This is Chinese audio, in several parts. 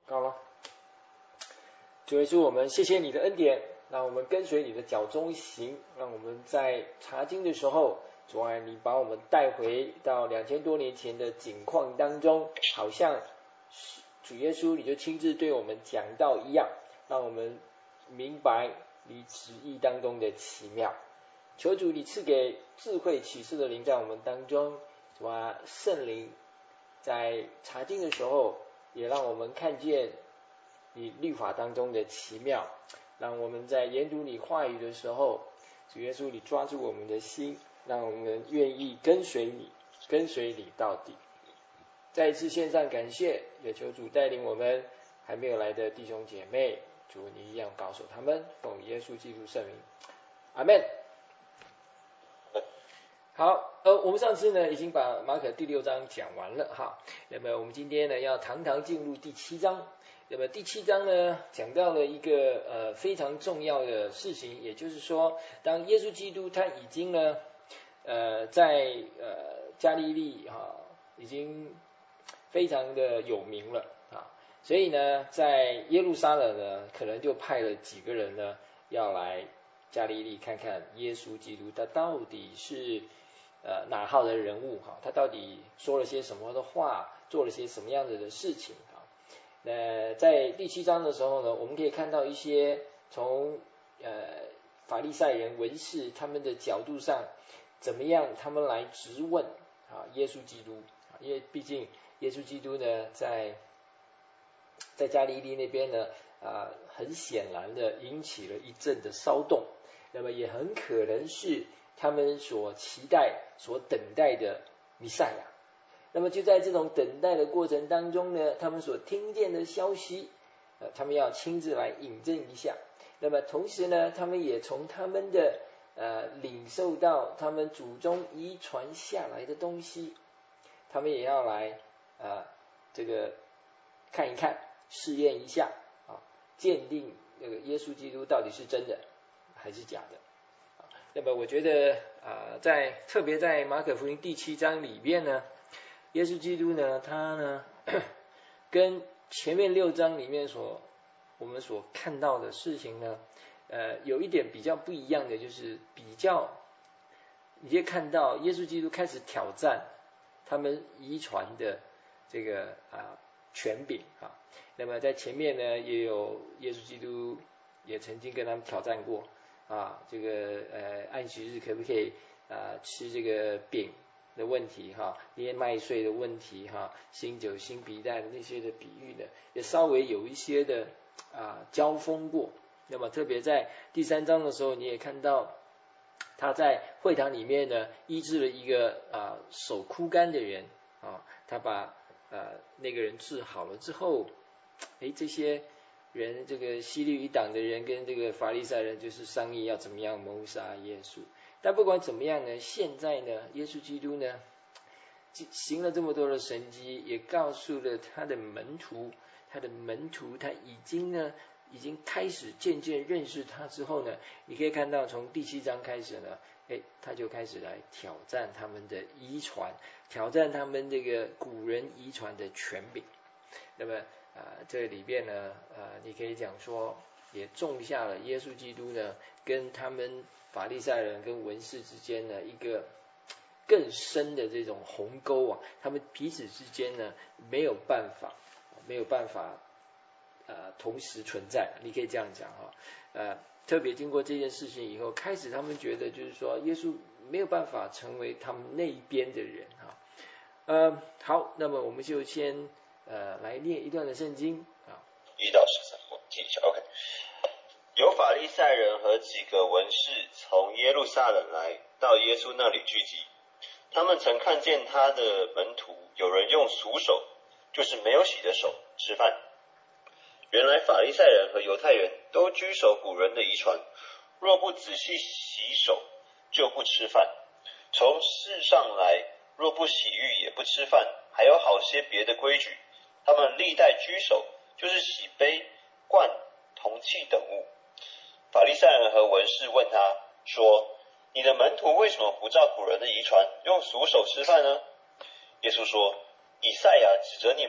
好了，主耶稣，我们谢谢你的恩典，让我们跟随你的脚踪行，让我们在查经的时候，主啊，你把我们带回到2000多年前的景况当中，好像主耶稣你就亲自对我们讲道一样，让我们明白你旨意当中的奇妙。求主你赐给智慧启示的灵在我们当中，主啊，圣灵在查经的时候，也让我们看见你律法当中的奇妙，让我们在研读你话语的时候，主耶稣你抓住我们的心，让我们愿意跟随你到底。再一次献上感谢，也求主带领我们还没有来的弟兄姐妹，主你一样保守他们，奉耶稣基督圣名，阿们。好，我们上次呢已经把马可第6章讲完了哈，那么我们今天呢要堂堂进入第7章。那么第7章呢讲到了一个非常重要的事情，也就是说，当耶稣基督他已经呢在加利利已经非常的有名了啊，所以呢在耶路撒冷呢可能就派了几个人呢要来加利利看看耶稣基督他到底是哪号的人物哈，他到底说了些什么的话，做了些什么样子的事情啊？在第7章的时候呢，我们可以看到一些从法利赛人文士他们的角度上，怎么样他们来质问啊耶稣基督，因为毕竟耶稣基督呢在加利利那边呢很显然的引起了一阵的骚动，那么也很可能是他们所期待所等待的弥赛亚。那么就在这种等待的过程当中呢，他们所听见的消息他们要亲自来引证一下。那么同时呢，他们也从他们的领受到他们祖宗遗传下来的东西，他们也要来这个看一看，试验一下鉴定这个耶稣基督到底是真的还是假的。那么我觉得特别在马可福音第7章里面呢，耶稣基督呢他呢跟前面6章里面我们所看到的事情呢有一点比较不一样的，就是你可以看到耶稣基督开始挑战他们遗传的这个权柄啊。那么在前面呢也有耶稣基督也曾经跟他们挑战过这个安息日可不可以吃这个饼的问题捏麦穗的问题新酒新皮带的那些的比喻呢，也稍微有一些的交锋过。那么特别在第3章的时候，你也看到他在会堂里面呢医治了一个手枯干的人他把那个人治好了之后，这些人这个希律一党的人跟这个法利赛人就是商议要怎么样谋杀耶稣。但不管怎么样呢，现在呢耶稣基督呢行了这么多的神迹，也告诉了他的门徒他已经开始渐渐认识他之后呢，你可以看到从第7章开始呢他就开始来挑战他们的遗传，挑战他们这个古人遗传的权柄。那么这里边呢你可以讲说也种下了耶稣基督呢跟他们法利赛人跟文士之间呢一个更深的这种鸿沟他们彼此之间呢没有办法同时存在，你可以这样讲特别经过这件事情以后，开始他们觉得就是说耶稣没有办法成为他们那一边的人好，那么我们就先来念一段的圣经 1到13，我记一下 OK。 有法利赛人和几个文士从耶路撒冷来到耶稣那里聚集，他们曾看见他的门徒有人用俗手，就是没有洗的手吃饭。原来法利赛人和犹太人都居守古人的遗传，若不仔细洗手就不吃饭。从世上来若不洗浴也不吃饭，还有好些别的规矩，他们历代居守，就是洗杯、罐、铜器等物。法利赛人和文士问他说，你的门徒为什么不照古人的遗传，用俗手吃饭呢？耶稣说，以赛亚指着你们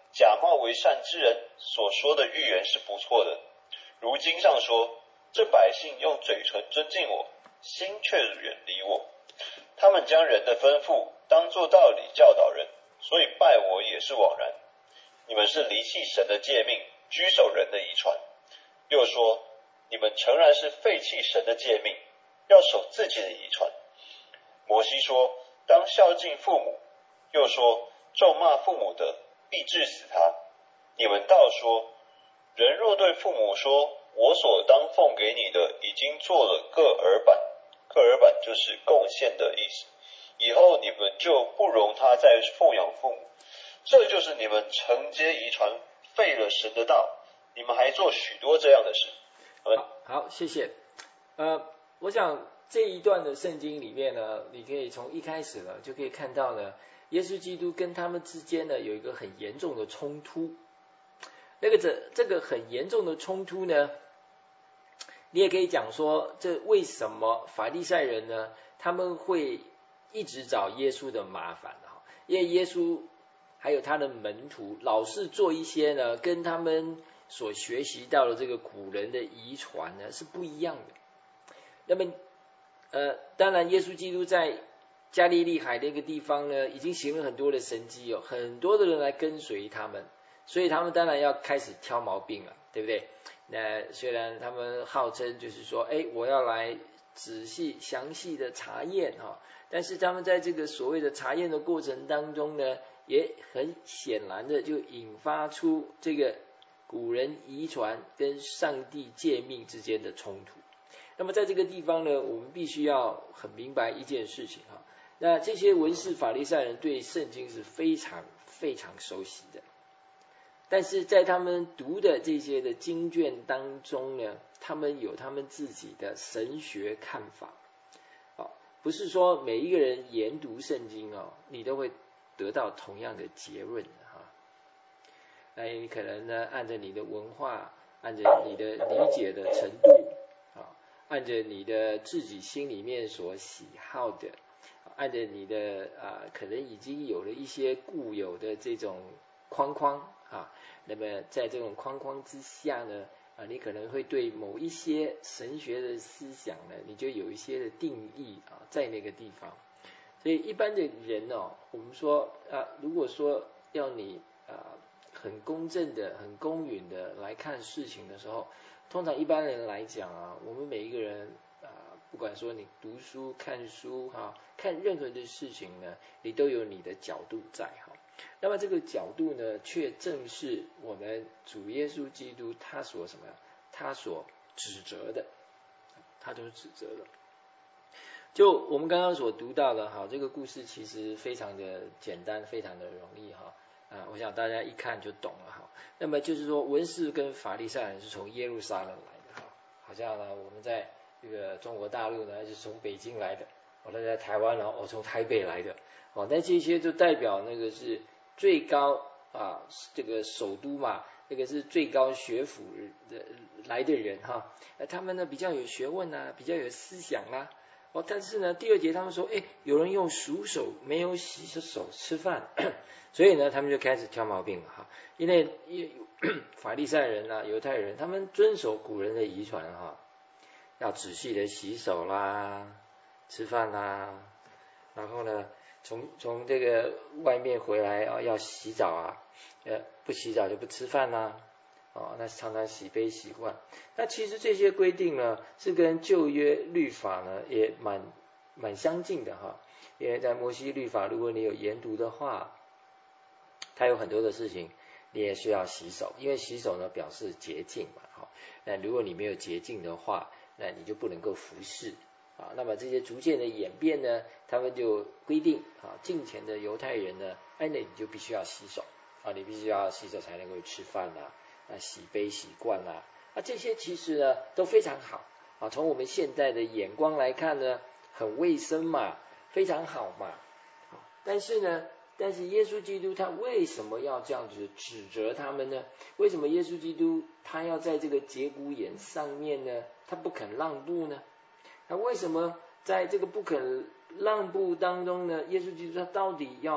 假冒为善之人所说的预言是不错的。如经上说，这百姓用嘴唇尊敬我，心却远离我。他们将人的吩咐当作道理教导人，所以拜我也是枉然。你们是离弃神的诫命，居守人的遗传。又说，你们诚然是废弃神的诫命，要守自己的遗传。摩西说，当孝敬父母，又说，咒骂父母的必治死他。你们倒说，人若对父母说，我所当奉给你的已经做了各耳板，各耳板就是贡献的意思，以后你们就不容他再奉养父母。这就是你们承接遗传，废了神的道。你们还做许多这样的事。 好，谢谢。我想这一段的圣经里面呢，你可以从一开始呢就可以看到呢，耶稣基督跟他们之间呢有一个很严重的冲突。这个很严重的冲突呢，你也可以讲说，这为什么法利赛人呢他们会一直找耶稣的麻烦？因为耶稣还有他的门徒老是做一些呢跟他们所学习到的这个古人的遗传呢是不一样的。那么当然耶稣基督在加利利海那个地方呢已经行了很多的神迹哦，很多的人来跟随他们，所以他们当然要开始挑毛病了，对不对？那虽然他们号称就是说我要来仔细详细的查验但是他们在这个所谓的查验的过程当中呢，也很显然的就引发出这个古人遗传跟上帝诫命之间的冲突。那么在这个地方呢，我们必须要很明白一件事情那这些文士法利赛人对圣经是非常非常熟悉的，但是在他们读的这些的经卷当中呢，他们有他们自己的神学看法不是说每一个人研读圣经你都会得到同样的结论那你可能呢按照你的文化，按照你的理解的程度按照你的自己心里面所喜好的，按照你的可能已经有了一些固有的这种框框那么在这种框框之下呢你可能会对某一些神学的思想呢，你就有一些的定义在那个地方。所以一般的人我们说如果说要你很公正的、很公允的来看事情的时候，通常一般人来讲我们每一个人不管说你读书、看书看任何的事情呢，你都有你的角度在那么这个角度呢，却正是我们主耶稣基督他所什么呀？他所指责的，他就是指责的。就我们刚刚所读到的这个故事其实非常的简单，非常的容易我想大家一看就懂了那么就是说，文士跟法利赛人是从耶路撒冷来的好像呢我们在这个中国大陆呢是从北京来的，那在台湾呢从台北来的那这些就代表那个是最高这个首都嘛，那个是最高学府的来的人他们呢比较有学问比较有思想但是呢第二节他们说有人用熟手没有洗手吃饭所以呢他们就开始挑毛病了因为法利赛人犹太人他们遵守古人的遗传要仔细的洗手啦，吃饭啦，然后呢从这个外面回来要洗澡不洗澡就不吃饭啦那常常洗杯洗罐。那其实这些规定呢是跟旧约律法呢也蛮相近的因为在摩西律法如果你有研读的话，它有很多的事情你也需要洗手，因为洗手呢表示洁净嘛那如果你没有洁净的话，那你就不能够服侍那么这些逐渐的演变呢，他们就规定敬虔的犹太人呢那你就必须要洗手你必须要洗手才能够吃饭洗杯洗罐这些其实呢都非常好从我们现在的眼光来看呢，很卫生嘛，非常好嘛但是耶稣基督他为什么要这样子指责他们呢？为什么耶稣基督他要在这个节骨眼上面呢他不肯让步呢？那为什么在这个不肯让步当中呢，耶稣基督他到底要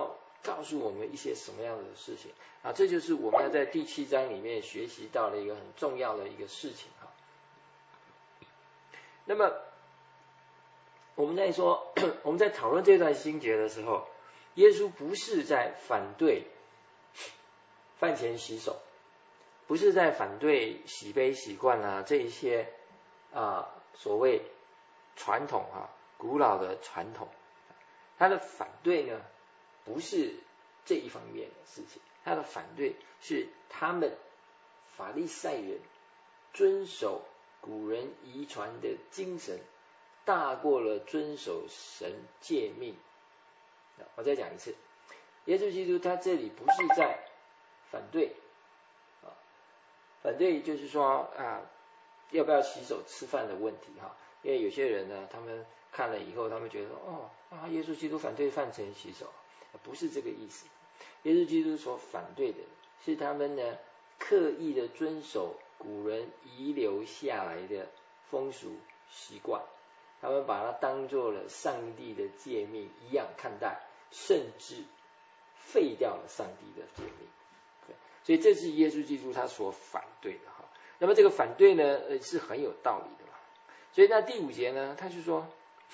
告诉我们一些什么样的事情啊？这就是我们要在第7章里面学习到的一个很重要的一个事情哈。那么我们在说我们在讨论这段经节的时候，耶稣不是在反对饭前洗手，不是在反对洗杯习惯啊这一些所谓传统古老的传统。他的反对呢不是这一方面的事情，他的反对是他们法利赛人遵守古人遗传的精神大过了遵守神诫命。我再讲一次，耶稣基督他这里不是在反对反对就是说要不要洗手吃饭的问题因为有些人呢他们看了以后他们觉得耶稣基督反对饭前洗手，不是这个意思。耶稣基督所反对的是他们呢刻意的遵守古人遗留下来的风俗习惯，他们把它当作了上帝的诫命一样看待，甚至废掉了上帝的诫命。所以这是耶稣基督他所反对的那么这个反对呢是很有道理的所以那第5节呢他就说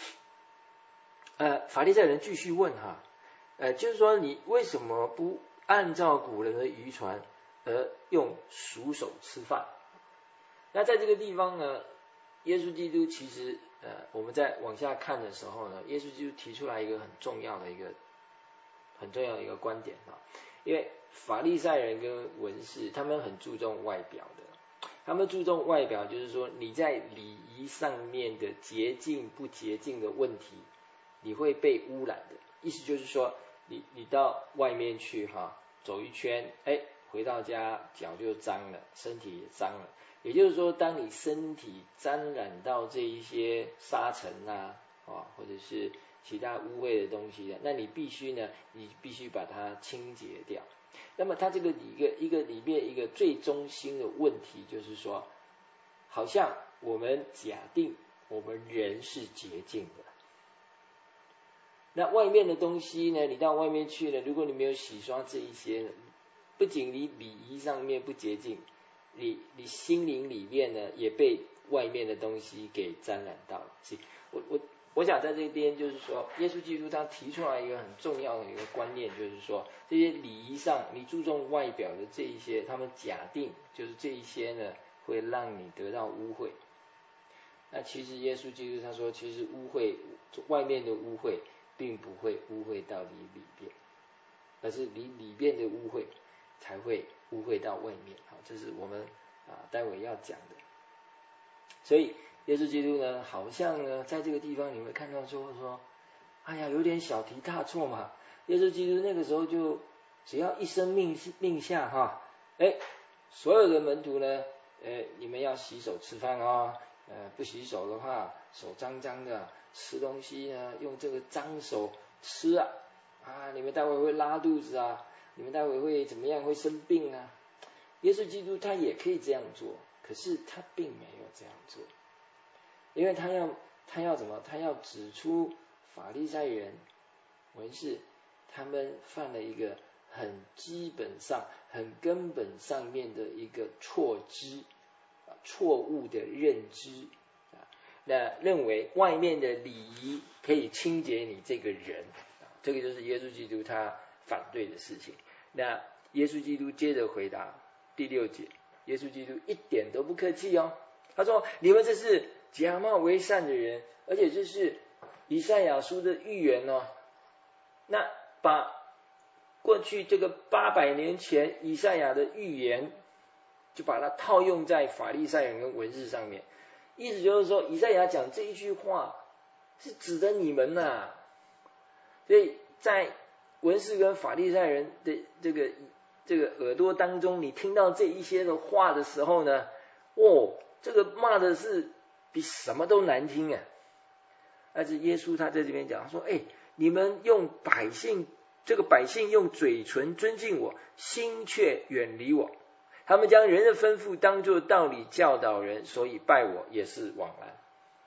法利赛人继续问就是说你为什么不按照古人的遗传而用熟手吃饭？那在这个地方呢，耶稣基督其实我们在往下看的时候呢，耶稣基督提出来一个很重要的一个观点因为法利赛人跟文士他们很注重外表的，他们注重外表就是说你在礼仪上面的洁净不洁净的问题你会被污染的，意思就是说你到外面去走一圈回到家脚就脏了，身体也脏了，也就是说当你身体沾染到这一些沙尘或者是其他污秽的东西那你必须把它清洁掉。那么它这个一个里面一个最中心的问题就是说，好像我们假定我们人是洁净的，那外面的东西呢，你到外面去了，如果你没有洗刷这一些呢，不仅你礼仪上面不洁净，你心灵里面呢也被外面的东西给沾染到了。所以我想在这边就是说，耶稣基督他提出来一个很重要的一个观念，就是说这些礼仪上你注重外表的这一些，他们假定就是这一些呢会让你得到污秽。那其实耶稣基督他说，其实污秽外面的污秽并不会污秽到你里边，而是你里边的污秽才会污秽到外面。好，这是我们待会要讲的。所以耶稣基督呢，好像呢在这个地方你会看到说哎呀有点小题大做嘛。耶稣基督那个时候就只要一声命下所有的门徒呢你们要洗手吃饭不洗手的话手脏脏的，吃东西呢用这个脏手吃你们待会会拉肚子你们待会会怎么样，会生病耶稣基督他也可以这样做，可是他并没有这样做，因为他要怎么？他要指出法利赛人文士他们犯了一个很基本上很根本上面的一个错误的认知那认为外面的礼仪可以清洁你这个人这个就是耶稣基督他反对的事情。那耶稣基督接着回答第6节，耶稣基督一点都不客气他说你们这是假冒为善的人，而且这是以赛亚书的预言那把过去这个800年前以赛亚的预言就把它套用在法利赛人跟文士上面，意思就是说以赛亚讲这一句话是指的你们所以在文士跟法利赛人的这个耳朵当中，你听到这一些的话的时候呢这个骂的是比什么都难听但是耶稣他在这边讲，他说你们用百姓用嘴唇尊敬我，心却远离我，他们将人的吩咐当作道理教导人，所以拜我也是枉然。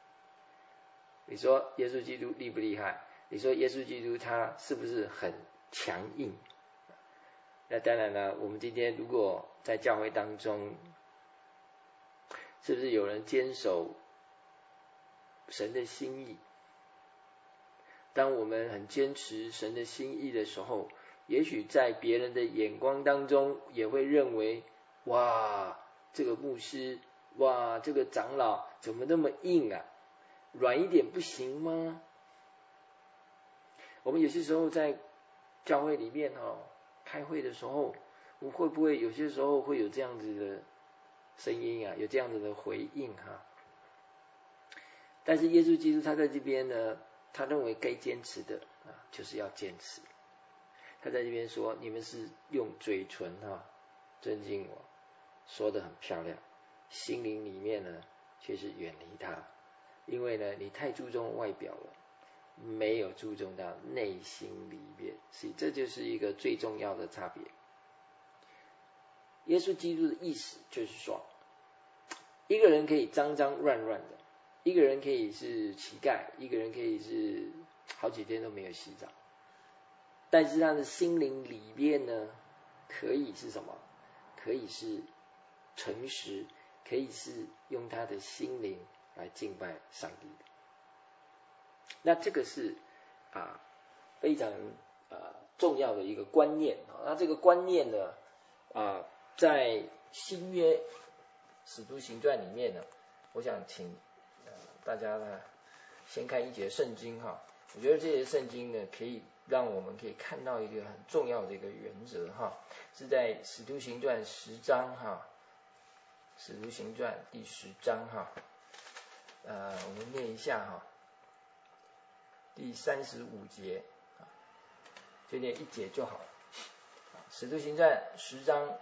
你说耶稣基督厉不厉害？你说耶稣基督他是不是很强硬。那当然了，我们今天如果在教会当中，是不是有人坚守神的心意？当我们很坚持神的心意的时候，也许在别人的眼光当中也会认为，哇，这个牧师，哇，这个长老怎么那么硬啊？软一点不行吗？我们有些时候在教会里面开会的时候，我们会不会有些时候会有这样子的声音啊，有这样子的回应哈？但是耶稣基督他在这边呢，他认为该坚持的就是要坚持。他在这边说，你们是用嘴唇尊敬我，说得很漂亮，心灵里面呢却是远离他，因为呢你太注重外表了，没有注重到内心里面，所以这就是一个最重要的差别。耶稣基督的意思就是说，一个人可以脏脏乱乱的，一个人可以是乞丐，一个人可以是好几天都没有洗澡，但是他的心灵里面呢，可以是什么？可以是诚实，可以是用他的心灵来敬拜上帝的。那这个是非常重要的一个观念。那这个观念呢在新约使徒行传里面呢，我想请大家呢先看一节圣经哈。我觉得这些圣经呢，可以让我们可以看到一个很重要的一个原则哈，是在使徒行传10章哈，使徒行传第10章哈，我们念一下哈，第35节，就念一节就好了。使徒行传10章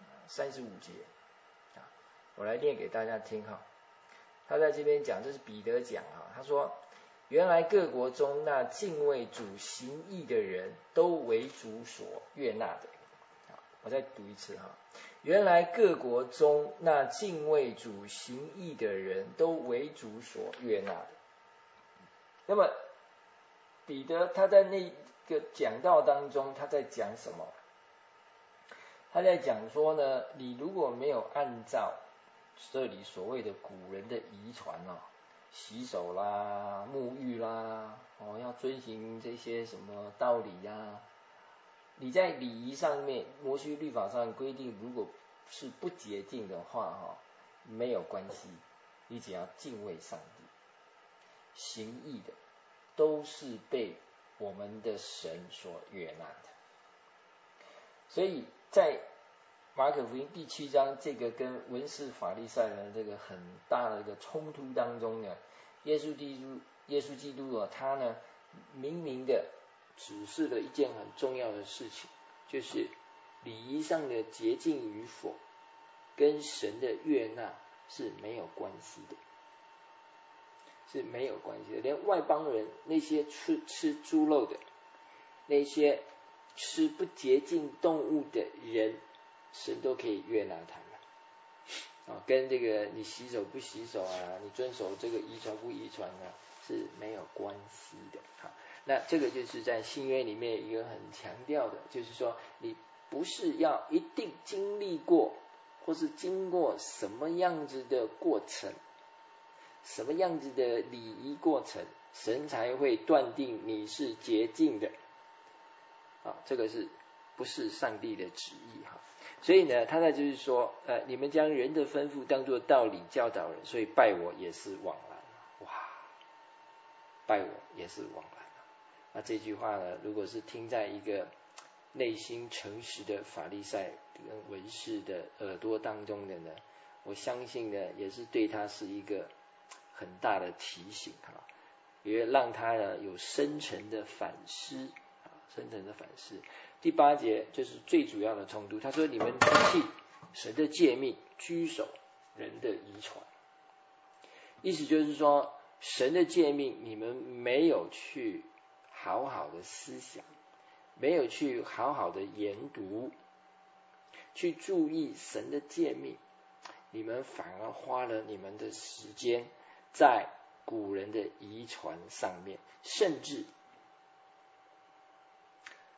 35节，我来念给大家听哈。他在这边讲，这是彼得讲哈，他说，原来各国中那敬畏主行义的人都为主所悦纳的。我再读一次哈，原来各国中那敬畏主行义的人都为主所悦纳的。那么彼得他在那个讲道当中，他在讲什么？他在讲说呢，你如果没有按照这里所谓的古人的遗传洗手啦、沐浴啦，要遵循这些什么道理呀？你在礼仪上面，摩西律法上规定，如果是不洁净的话没有关系，你只要敬畏上帝，行义的都是被我们的神所悦纳的。所以在马可福音第7章这个跟文士法利赛人这个很大的一个冲突当中呢，耶稣基督他呢明明的指示了一件很重要的事情，就是礼仪上的洁净与否跟神的悦纳是没有关系的，是没有关系的。连外邦人那些吃猪肉的，那些吃不洁净动物的人，神都可以悦纳他们跟这个你洗手不洗手你遵守这个遗传不遗传是没有关系的。好，那这个就是在新约里面一个很强调的，就是说你不是要一定经历过或是经过什么样子的过程，什么样子的礼仪过程，神才会断定你是洁净的这个是不是上帝的旨意所以呢，他在就是说你们将人的吩咐当作道理教导人，所以拜我也是枉然。哇，拜我也是枉然。那这句话呢，如果是听在一个内心诚实的法利赛跟文士的耳朵当中的呢，我相信呢也是对他是一个很大的提醒也让他呢有深层的反思。深层的反思。第8节就是最主要的冲突，他说你们离弃神的诫命，居守人的遗传。意思就是说，神的诫命你们没有去好好的思想，没有去好好的研读，去注意神的诫命，你们反而花了你们的时间在古人的遗传上面，甚至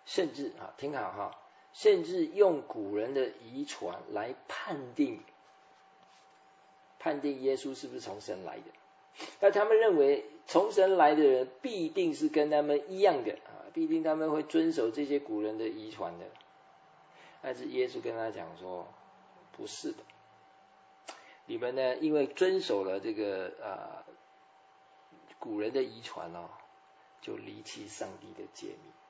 甚至听好哈，甚至用古人的遗传来判定耶稣是不是从神来的。那他们认为从神来的人必定是跟他们一样的必定他们会遵守这些古人的遗传的。但是耶稣跟他讲说，不是的，你们呢，因为遵守了这个古人的遗传就离弃上帝的诫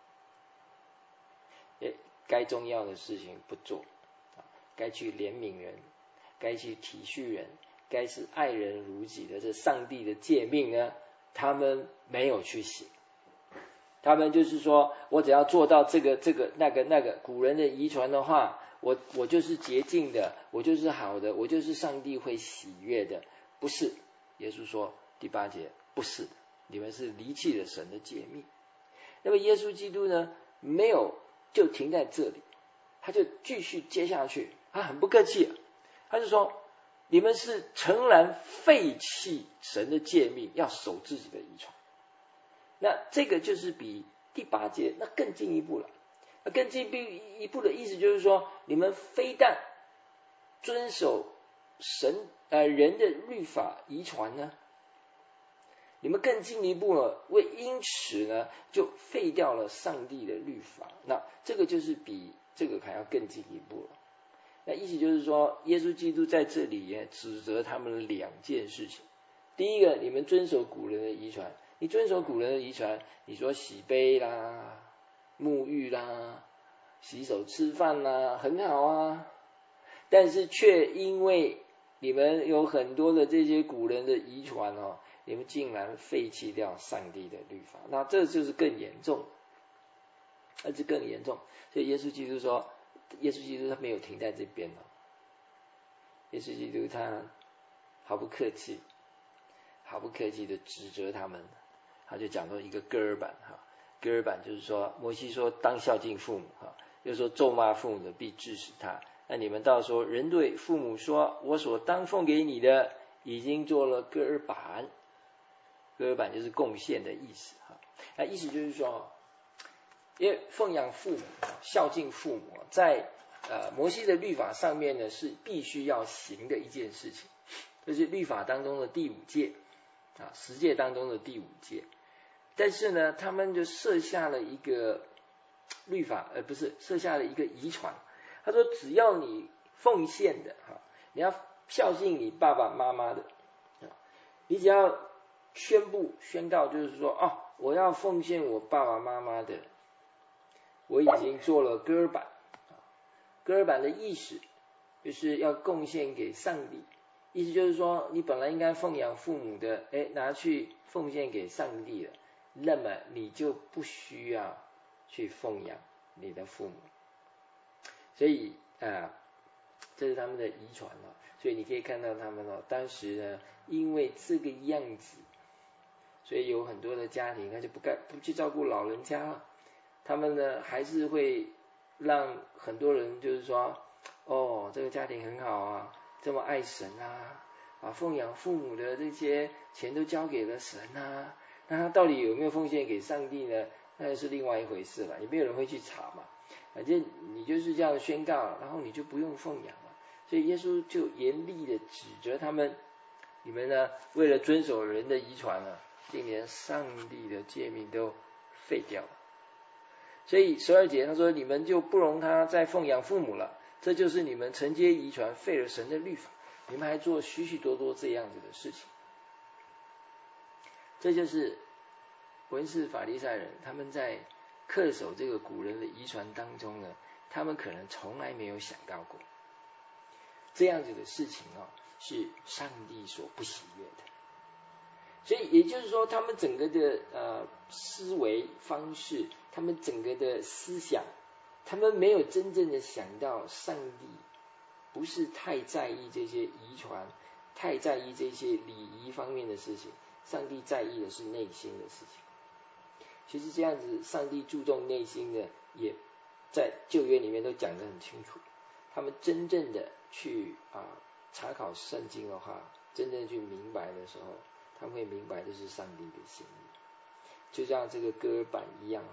命，该重要的事情不做，该去怜悯人，该去体恤人，该是爱人如己的这上帝的诫命呢，他们没有去行。他们就是说，我只要做到这个那个古人的遗传的话，我就是洁净的，我就是好的，我就是上帝会喜悦的。不是，耶稣说第8节，不是的，你们是离弃了神的诫命。那么耶稣基督呢，没有就停在这里，他就继续接下去，他很不客气，他就说，你们是诚然废弃神的诫命，要守自己的遗传。那这个就是比第8节那更进一步了。更进一步的意思就是说，你们非但遵守人的律法遗传呢，你们更进一步了，因此呢就废掉了上帝的律法。那这个就是比这个还要更进一步了。那意思就是说，耶稣基督在这里也指责他们2件事情。第一个，你们遵守古人的遗传，你遵守古人的遗传，你说洗杯啦、沐浴啦、洗手吃饭啦，很好啊，但是却因为你们有很多的这些古人的遗传你们竟然废弃掉上帝的律法，那这就是更严重，那是更严重。所以耶稣基督说，耶稣基督他没有停在这边耶稣基督他毫不客气的指责他们，他就讲到一个割耳版割耳版就是说，摩西说当孝敬父母又说咒骂父母的必治死他。那你们倒说，人对父母说，我所当奉给你的已经做了割耳版，割耳版就是贡献的意思那意思就是说，因为奉养父母、孝敬父母，在摩西的律法上面呢是必须要行的一件事情，这是律法当中的第5诫10诫当中的第5诫。但是呢，他们就设下了一个律法，不是设下了一个遗传。他说，只要你奉献的你要孝敬你爸爸妈妈的你只要宣告，就是说我要奉献我爸爸妈妈的，我已经做了割耳版。割耳版的意思就是要贡献给上帝，意思就是说，你本来应该奉养父母的，拿去奉献给上帝了，那么你就不需要去奉养你的父母。所以这是他们的遗传所以你可以看到他们当时呢，因为这个样子，所以有很多的家庭他就不去照顾老人家了，他们呢还是会让很多人就是说，这个家庭很好啊，这么爱神奉养父母的这些钱都交给了神那他到底有没有奉献给上帝呢？那是另外一回事了，也没有人会去查嘛，反正你就是这样宣告，然后你就不用奉养了。所以耶稣就严厉的指责他们，你们呢为了遵守人的遗传竟连上帝的诫命都废掉了。所以12节他说，你们就不容他再奉养父母了，这就是你们承接遗传，废了神的律法，你们还做许许多多这样子的事情。这就是文士法利赛人他们在恪守这个古人的遗传当中呢，他们可能从来没有想到过这样子的事情是上帝所不喜悦的。所以也就是说，他们整个的思维方式，他们整个的思想，他们没有真正的想到上帝不是太在意这些遗传，太在意这些礼仪方面的事情，上帝在意的是内心的事情。其实这样子，上帝注重内心的，也在旧约里面都讲得很清楚。他们真正的去查考圣经的话，真正去明白的时候，他们会明白这是上帝的心意。就像这个割耳版一样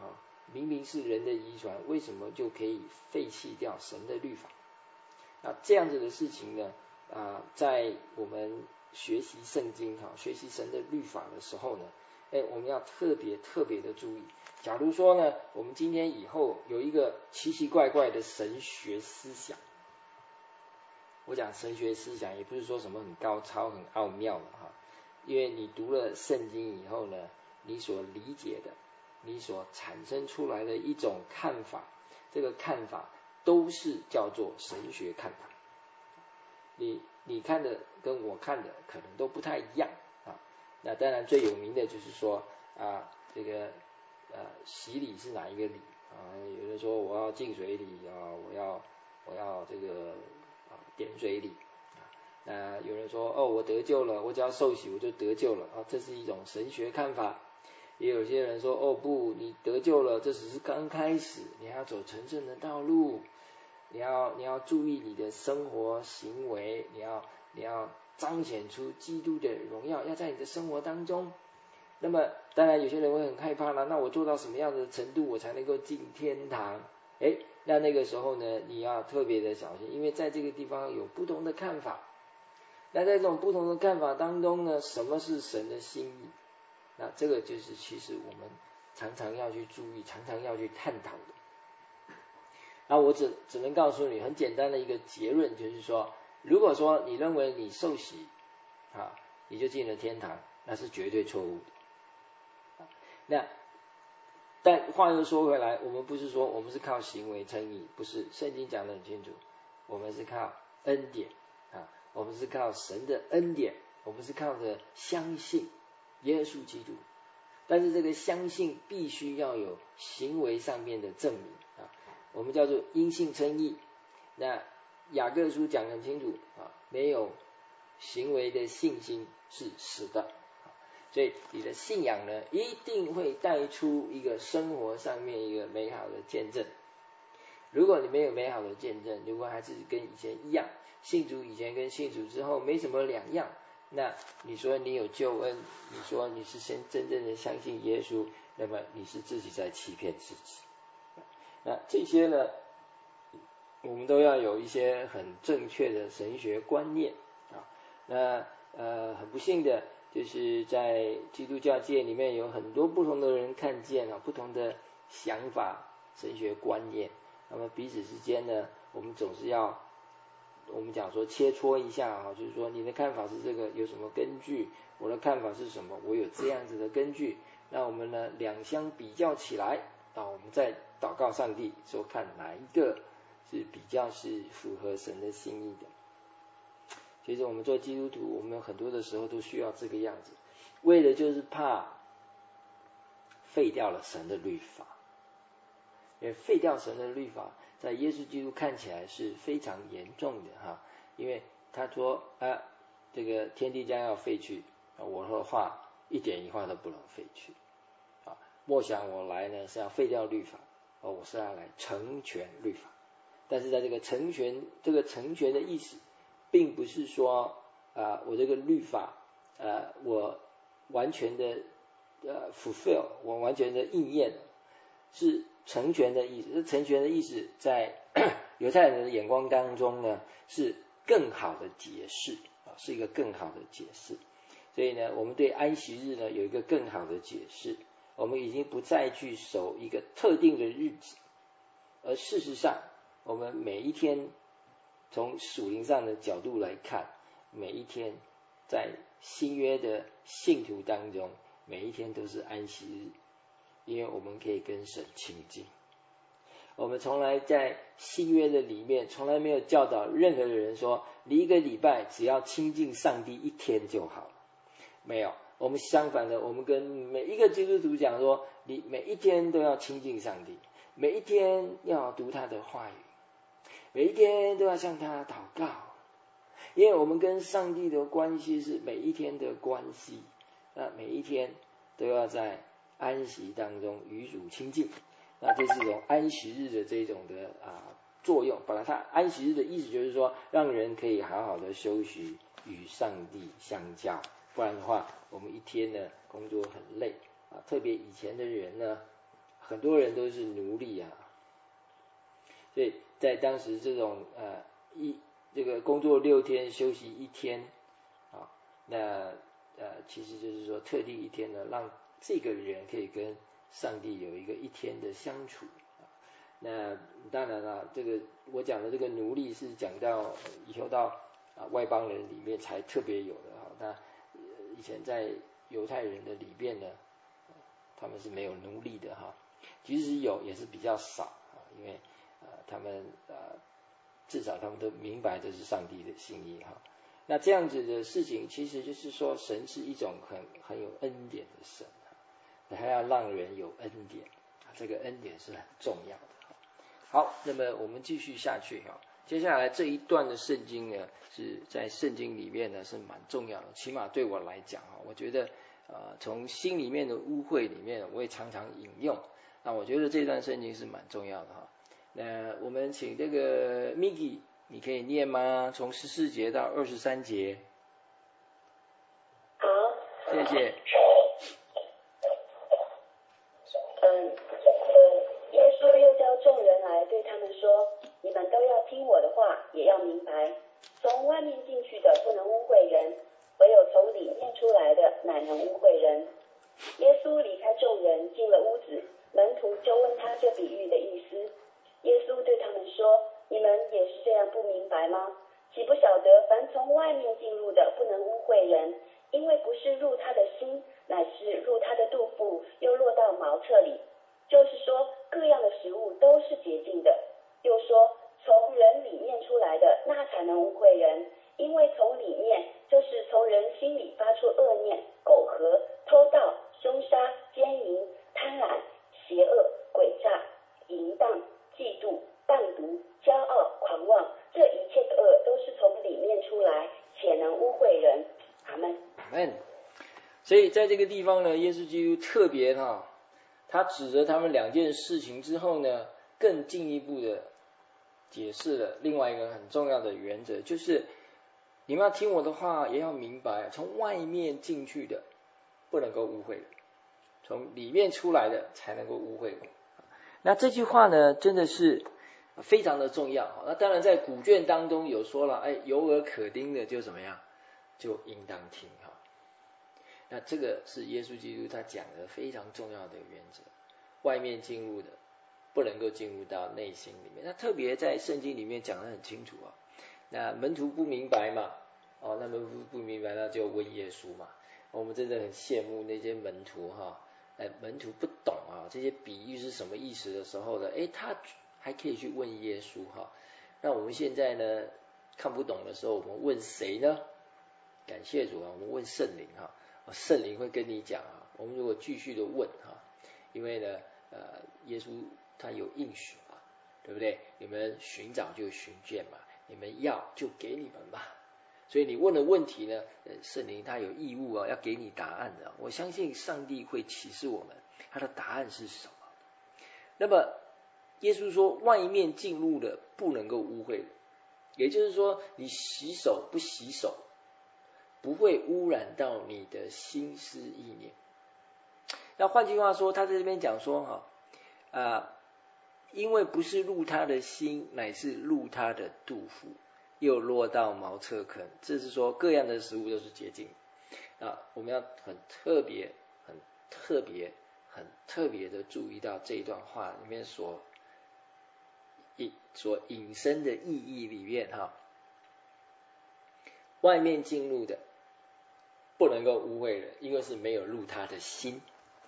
明明是人的遗传，为什么就可以废弃掉神的律法？这样子的事情呢，在我们学习圣经学习神的律法的时候呢，我们要特别的注意。假如说呢，我们今天以后有一个奇奇怪怪的神学思想，我讲神学思想也不是说什么很高超很奥妙的因为你读了圣经以后呢，你所理解的，你所产生出来的一种看法，这个看法都是叫做神学看法。你看的跟我看的可能都不太一样那当然最有名的就是说这个洗礼是哪一个礼有人说我要浸水礼我要这个点水礼有人说我得救了，我只要受洗我就得救了这是一种神学看法。也有些人说不，你得救了，这只是刚开始，你还要走成圣的道路，你要注意你的生活行为，你要彰显出基督的荣耀，要在你的生活当中。那么当然有些人会很害怕了，那我做到什么样的程度我才能够进天堂？那个时候呢，你要特别的小心，因为在这个地方有不同的看法。那在这种不同的看法当中呢，什么是神的心意？那这个就是其实我们常常要去注意，常常要去探讨的。我只能告诉你很简单的一个结论，就是说，如果说你认为你受洗你就进了天堂，那是绝对错误的。但话又说回来，我们不是说我们是靠行为称义，不是，圣经讲得很清楚，我们是靠恩典我们是靠神的恩典，我们是靠着相信耶稣基督。但是这个相信必须要有行为上面的证明我们叫做因信称义。那雅各书讲得很清楚没有行为的信心是死的。所以你的信仰呢，一定会带出一个生活上面一个美好的见证。如果你没有美好的见证，如果还是跟以前一样，信主以前跟信主之后没什么两样，那你说你有救恩，你说你是真正的相信耶稣，那么你是自己在欺骗自己。那这些呢，我们都要有一些很正确的神学观念那很不幸的就是在基督教界里面有很多不同的人看见不同的想法神学观念，那么彼此之间呢，我们总是要我们讲说切磋一下就是说你的看法是这个有什么根据，我的看法是什么，我有这样子的根据，那我们呢两相比较起来我们再祷告上帝说看哪一个是比较是符合神的心意的。其实我们做基督徒，我们很多的时候都需要这个样子，为的就是怕废掉了神的律法。因为废掉神的律法在耶稣基督看起来是非常严重的因为他说这个天地将要废去，我的话一点一画都不能废去莫想我来呢是要废掉律法我是要来成全律法。但是在这个成全的意思并不是说我这个律法我完全的fulfill， 我完全的应验，是成全的意思。成全的意思在犹太人的眼光当中呢，是更好的解释是一个更好的解释。所以呢，我们对安息日呢有一个更好的解释，我们已经不再去守一个特定的日子，而事实上我们每一天从属灵上的角度来看，每一天在新约的信徒当中，每一天都是安息日，因为我们可以跟神亲近。我们从来在新约的里面从来没有教导任何人说你一个礼拜只要亲近上帝一天就好了，没有。我们相反的，我们跟每一个基督徒讲说，你每一天都要亲近上帝，每一天要读他的话语，每一天都要向他祷告，因为我们跟上帝的关系是每一天的关系，每一天都要在安息当中与主亲近。那这是一种安息日的这种的作用。本来它安息日的意思就是说，让人可以好好的休息，与上帝相交。不然的话，我们一天呢工作很累特别以前的人呢很多人都是奴隶啊，所以在当时这种这个工作6天休息1天啊，那其实就是说特定1天呢，让这个人可以跟上帝有一个1天的相处。那当然了，这个我讲的这个奴隶是讲到以后到外邦人里面才特别有的哈。那以前在犹太人的里面呢，他们是没有奴隶的哈，即使有也是比较少啊，因为他们至少他们都明白这是上帝的心意哈。那这样子的事情，其实就是说神是一种很有恩典的神，还要让人有恩典，这个恩典是很重要的。好，那么我们继续下去哈。接下来这一段的圣经呢，是在圣经里面呢是蛮重要的，起码对我来讲哈，我觉得从心里面的污秽里面，我也常常引用。那我觉得这段圣经是蛮重要的哈。那我们请这个 Miki， 你可以念吗？从14节到23节。 好， 谢谢。 耶稣又叫众人来，对他们说：你们都要听我的话，也要明白，从外面进去的不能污秽人，唯有从里面出来的乃能污秽人。耶稣离开众人，进了屋子，门徒就问他这比喻的意思。耶稣对他们说：你们也是这样不明白吗？岂不晓得凡从外面进入的不能污秽人，因为不是入他的心，乃是入他的肚腹，又落到茅厕里。就是说，各样的食物都是洁净的。又说，从人里面出来的，那才能污秽人，因为从里面，就是从人心里发出恶念、苟合、偷盗、凶杀、奸淫、贪婪、邪恶、诡诈、淫荡、嫉妒、谤毒、骄傲、狂妄，这一切的恶都是从里面出来，且能污秽人。阿们。 阿们。所以在这个地方呢，耶稣基督特别他指着他们2件事情之后呢，更进一步的解释了另外一个很重要的原则，就是你们要听我的话，也要明白，从外面进去的不能够污秽，从里面出来的才能够污秽。那这句话呢，真的是非常的重要。那当然在古卷当中有说了，有耳可听的就怎么样，就应当听哈。那这个是耶稣基督他讲的非常重要的原则，外面进入的不能够进入到内心里面。那特别在圣经里面讲得很清楚啊。那门徒不明白嘛，那门徒不明白，那就问耶稣嘛。我们真的很羡慕那些门徒哈，门徒不懂啊这些比喻是什么意思的时候呢，他还可以去问耶稣哈。那我们现在呢看不懂的时候，我们问谁呢？感谢主啊，我们问圣灵哈。圣灵会跟你讲啊，我们如果继续的问哈，因为呢，耶稣他有应许嘛，对不对？你们寻找就寻见嘛，你们要就给你们嘛。所以你问的问题呢，圣灵他有义务要给你答案的。我相信上帝会启示我们，他的答案是什么。那么耶稣说，外面进入的不能够污秽，也就是说，你洗手不洗手，不会污染到你的心思意念。那换句话说，他在这边讲说因为不是入他的心，乃是入他的肚腹，又落到茅厕坑。这是说各样的食物都是洁净。我们要很特别的注意到这一段话里面所引申的意义里面外面进入的不能够污秽的，因为是没有入他的心，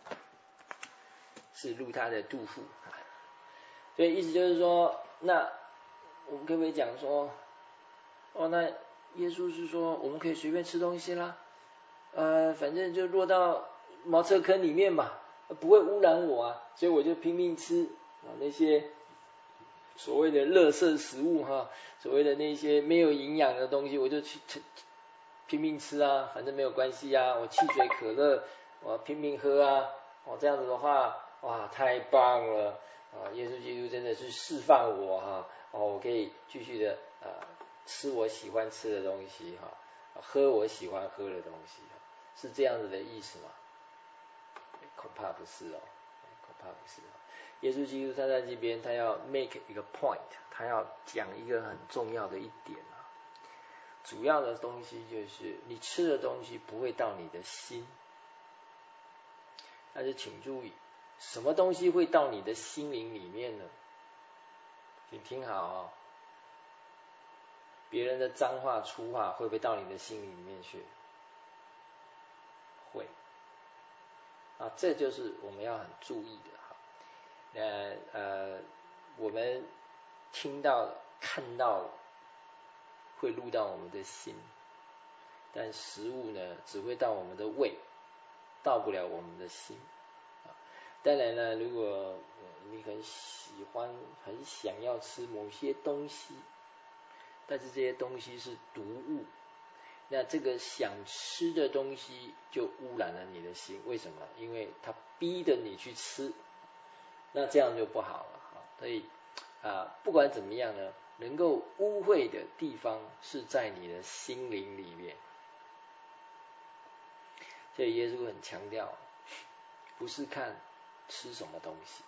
是入他的肚腹。所以意思就是说，那我们可不可以讲说，那耶稣是说我们可以随便吃东西啦，反正就落到茅厕坑里面嘛，不会污染我啊，所以我就拼命吃那些所谓的垃圾食物所谓的那些没有营养的东西，我就去拼命吃啊，反正没有关系啊，我汽水可乐我拼命喝啊，这样子的话，哇，太棒了耶稣基督真的是释放我我可以继续的吃我喜欢吃的东西喝我喜欢喝的东西是这样子的意思吗？恐怕不是恐恐怕不是。耶稣基督他在这边，他要 make 一个 point， 他要讲一个很重要的一点啊。主要的东西就是你吃的东西不会到你的心，但是请注意，什么东西会到你的心灵里面呢？请听好哦，别人的脏话粗话会不会到你的心里面去？会啊，这就是我们要很注意的哈。我们听到看到会入到我们的心，但食物呢只会到我们的胃，到不了我们的心。当然了，如果你很喜欢很想要吃某些东西，但是这些东西是毒物，那这个想吃的东西就污染了你的心。为什么？因为它逼着你去吃，那这样就不好了。所以不管怎么样呢，能够污秽的地方是在你的心灵里面。所以耶稣很强调，不是看吃什么东西，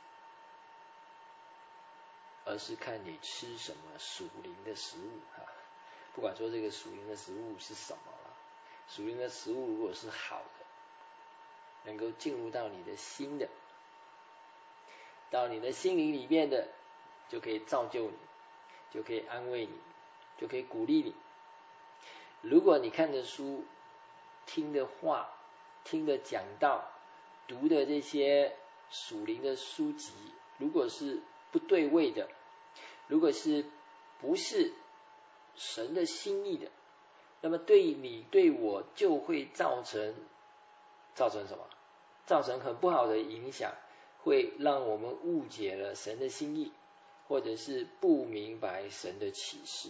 而是看你吃什么属灵的食物不管说这个属灵的食物是什么了，属灵的食物如果是好的，能够进入到你的心的，到你的心灵里面的，就可以造就你，就可以安慰你，就可以鼓励你。如果你看的书、听的话、听的讲道、读的这些属灵的书籍，如果是不对位的，如果是不是神的心意的，那么对你对我就会造成什么？造成很不好的影响，会让我们误解了神的心意，或者是不明白神的启示。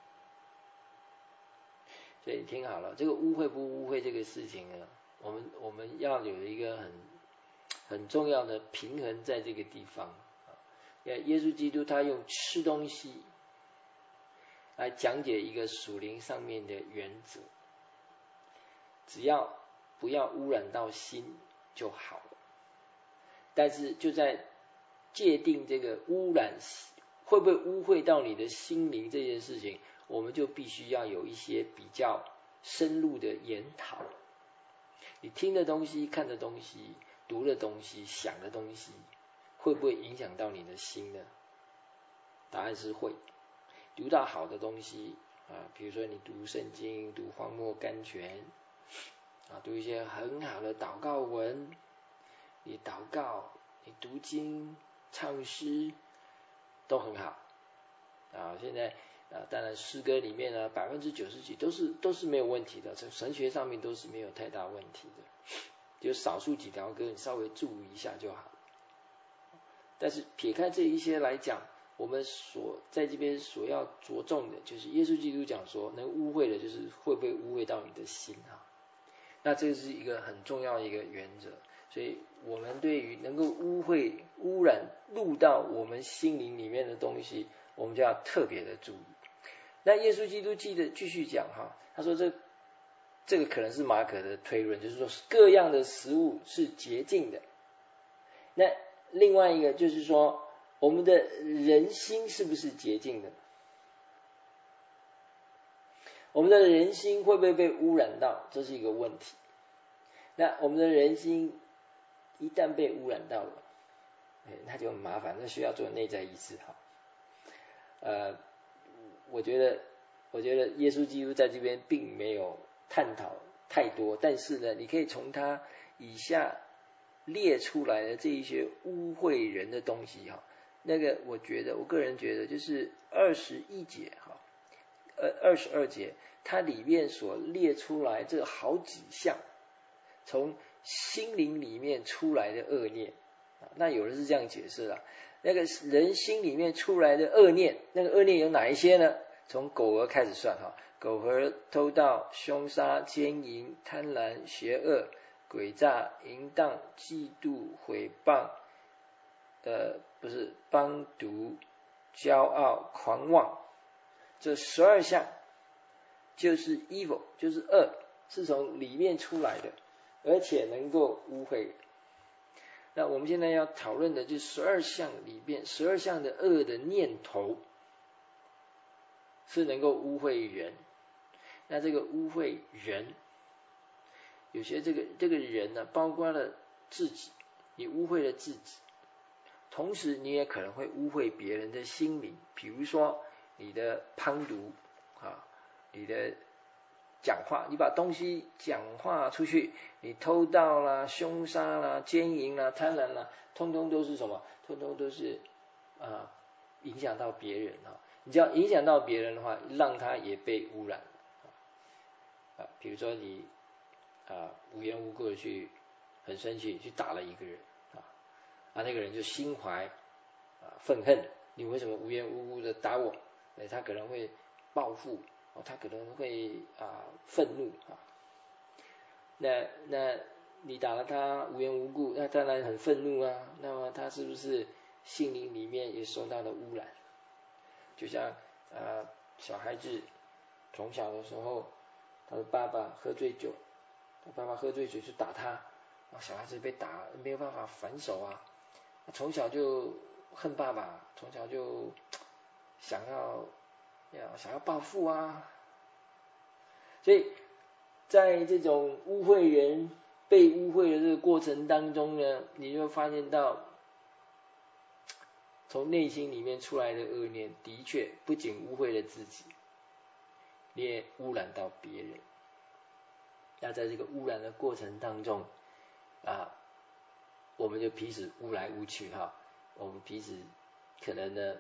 所以你听好了，这个污秽不污秽这个事情呢，我们要有一个很重要的平衡在这个地方。耶稣基督他用吃东西来讲解一个属灵上面的原则，只要不要污染到心就好了。但是就在界定这个污染会不会污秽到你的心灵这件事情，我们就必须要有一些比较深入的研讨。你听的东西、看的东西、读的东西、想的东西，会不会影响到你的心呢？答案是会。读到好的东西比如说你读圣经、读荒漠甘泉读一些很好的祷告文，你祷告、你读经、唱诗都很好现在当然诗歌里面呢90%几都是没有问题的，神学上面都是没有太大问题的，就少数几条歌你稍微注意一下就好。但是撇开这一些来讲，我们在这边所要着重的就是耶稣基督讲说，能污秽的就是会不会污秽到你的心那这是一个很重要的一个原则。所以我们对于能够污染入到我们心灵里面的东西，我们就要特别的注意。那耶稣基督继续讲他说这个可能是马可的推论，就是说各样的食物是洁净的。那另外一个就是说，我们的人心是不是洁净的？我们的人心会不会被污染到？这是一个问题。那我们的人心一旦被污染到了，那就很麻烦，那需要做内在医治我觉得耶稣基督在这边并没有探讨太多，但是呢，你可以从他以下列出来的这一些污秽人的东西那个我个人觉得就是21节22节，它里面所列出来这好几项从心灵里面出来的恶念那有人是这样解释了，那个人心里面出来的恶念，那个恶念有哪一些呢？从苟合开始算苟合、偷盗、凶杀、奸淫、贪婪、邪恶、诡诈、淫荡、嫉妒、毁谤邦毒、骄傲、狂妄，这12项就是 evil， 就是恶，是从里面出来的，而且能够污秽。 那我们现在要讨论的就是12项里边12项的恶的念头是能够污秽人。那这个污秽人，有些这个人呢，包括了自己，你污秽了自己，同时你也可能会污秽别人的心灵，比如说你的旁读啊，你的讲话，你把东西讲话出去，你偷盗啦、凶杀啦、奸淫啦、贪婪啦，通通都是什么？通通都是影响到别人啊。你只要影响到别人的话，让他也被污染比如说你无缘无故的去很生气去打了一个人那个人就心怀愤恨，你为什么无缘无故的打我？他可能会报复他可能会愤怒那你打了他无缘无故，那当然很愤怒那么他是不是心灵里面也受到了污染？就像小孩子从小的时候，他的爸爸喝醉酒，他爸爸喝醉酒去打他，小孩子被打没有办法反手从小就恨爸爸，从小就想要报复所以在这种污秽人被污秽的这个过程当中呢，你就会发现到从内心里面出来的恶念，的确不仅污秽了自己，你也污染到别人。那在这个污染的过程当中我们就彼此污来污去我们彼此可能呢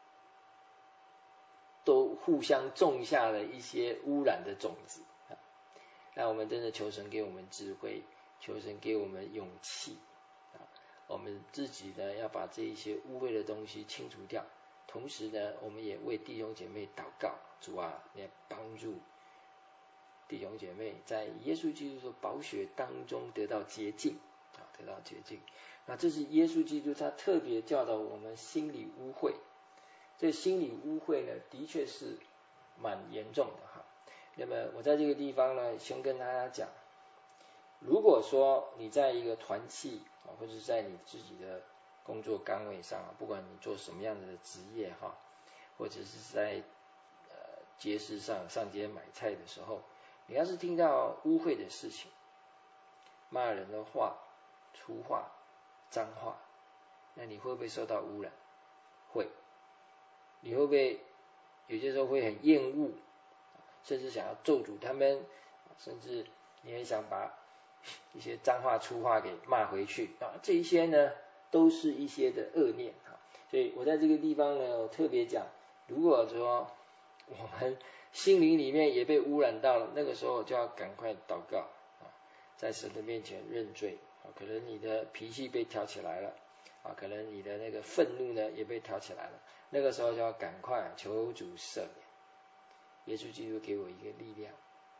都互相种下了一些污染的种子那我们真的求神给我们智慧，求神给我们勇气我们自己呢要把这一些污秽的东西清除掉，同时呢我们也为弟兄姐妹祷告，主你也帮助弟兄姐妹在耶稣基督的宝血当中得到洁净得到洁净。那这是耶稣基督他特别教导我们心理污秽，这心理污秽呢的确是蛮严重的那么我在这个地方呢先跟大家讲，如果说你在一个团契或者是在你自己的工作岗位上不管你做什么样的职业或者是在街市上上街买菜的时候，你要是听到污秽的事情，骂人的话、粗话、脏话，那你会不会受到污染？会。你会不会有些时候会很厌恶，甚至想要咒诅他们，甚至你也想把一些脏话粗话给骂回去这一些呢都是一些的恶念所以我在这个地方呢我特别讲，如果说我们心灵里面也被污染到了，那个时候就要赶快祷告在神的面前认罪可能你的脾气被挑起来了可能你的那个愤怒呢也被挑起来了，那个时候就要赶快求主赦免。耶稣基督给我一个力量，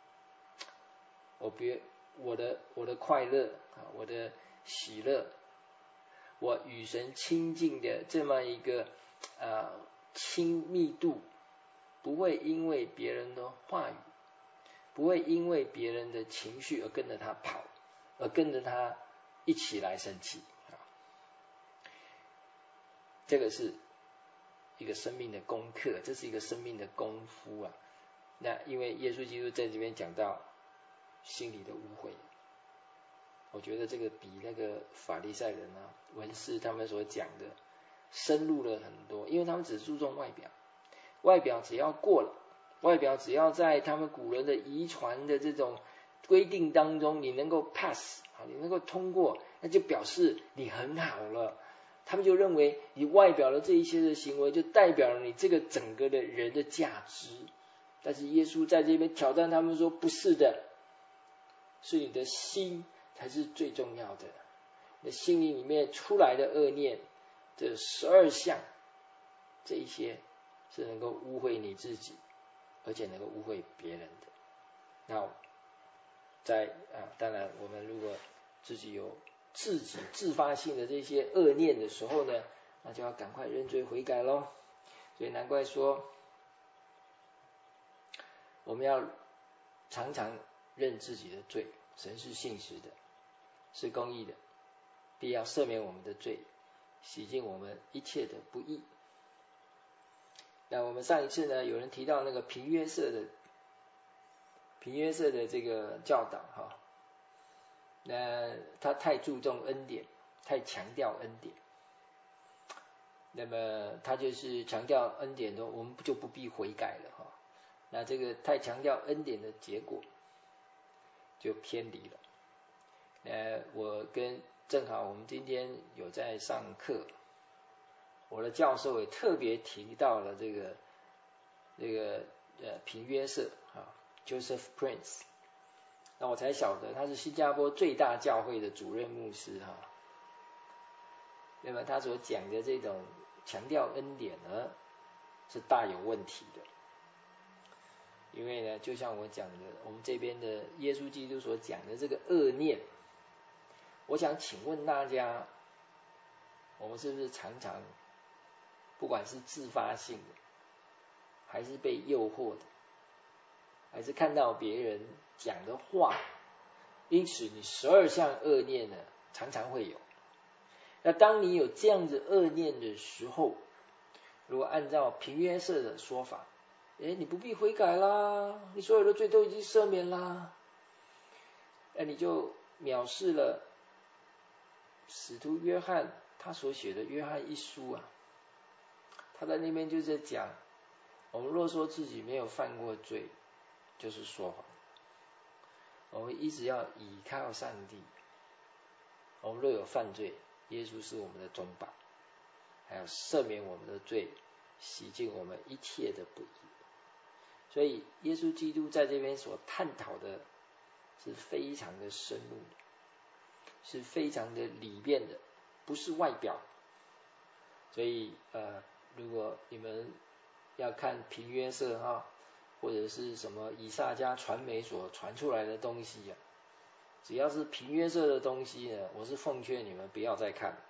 我的快乐我的喜乐，我与神亲近的这么一个亲密度，不会因为别人的话语，不会因为别人的情绪而跟着他跑，而跟着他一起来生气这个是一个生命的功课，这是一个生命的功夫那因为耶稣基督在这边讲到心里的污秽，我觉得这个比那个法利赛人文士他们所讲的深入了很多，因为他们只注重外表，外表只要过了，外表只要在他们古人的遗传的这种规定当中你能够 pass 你能够通过，那就表示你很好了，他们就认为你外表的这一些的行为就代表了你这个整个的人的价值。但是耶稣在这边挑战他们说，不是的，是你的心才是最重要的，你的心灵里面出来的恶念，这12项，这一些是能够污秽你自己，而且能够污秽别人的。那在当然我们如果自己有自己自发性的这些恶念的时候呢，那就要赶快认罪悔改咯。所以难怪说我们要常常认自己的罪，神是信实的，是公义的， 必要赦免我们的罪，洗净我们一切的不义。那我们上一次呢，有人提到那个平约瑟的这个教导哈，那他太注重恩典，太强调恩典，那么他就是强调恩典的，我们就不必悔改了哈。那这个太强调恩典的结果就偏离了。我正好我们今天有在上课，我的教授也特别提到了这个平约瑟Joseph Prince， 那我才晓得他是新加坡最大教会的主任牧师哈。那么他所讲的这种强调恩典呢，是大有问题的。因为呢，就像我讲的，我们这边的耶稣基督所讲的这个恶念，我想请问大家，我们是不是常常不管是自发性的，还是被诱惑的，还是看到别人讲的话，因此你12项恶念呢常常会有。那当你有这样子恶念的时候，如果按照平约瑟的说法，你不必悔改啦，你所有的罪都已经赦免啦，你就藐视了使徒约翰他所写的约翰一书啊。他在那边就在讲，我们若说自己没有犯过罪，就是说谎。我们一直要倚靠上帝，我们若有犯罪，耶稣是我们的中保，还要赦免我们的罪，洗净我们一切的不义。所以耶稣基督在这边所探讨的是非常的深入的，是非常的里面的，不是外表。所以如果你们要看平约瑟哈，或者是什么以萨迦传媒所传出来的东西啊，只要是平约瑟的东西呢，我是奉劝你们不要再看，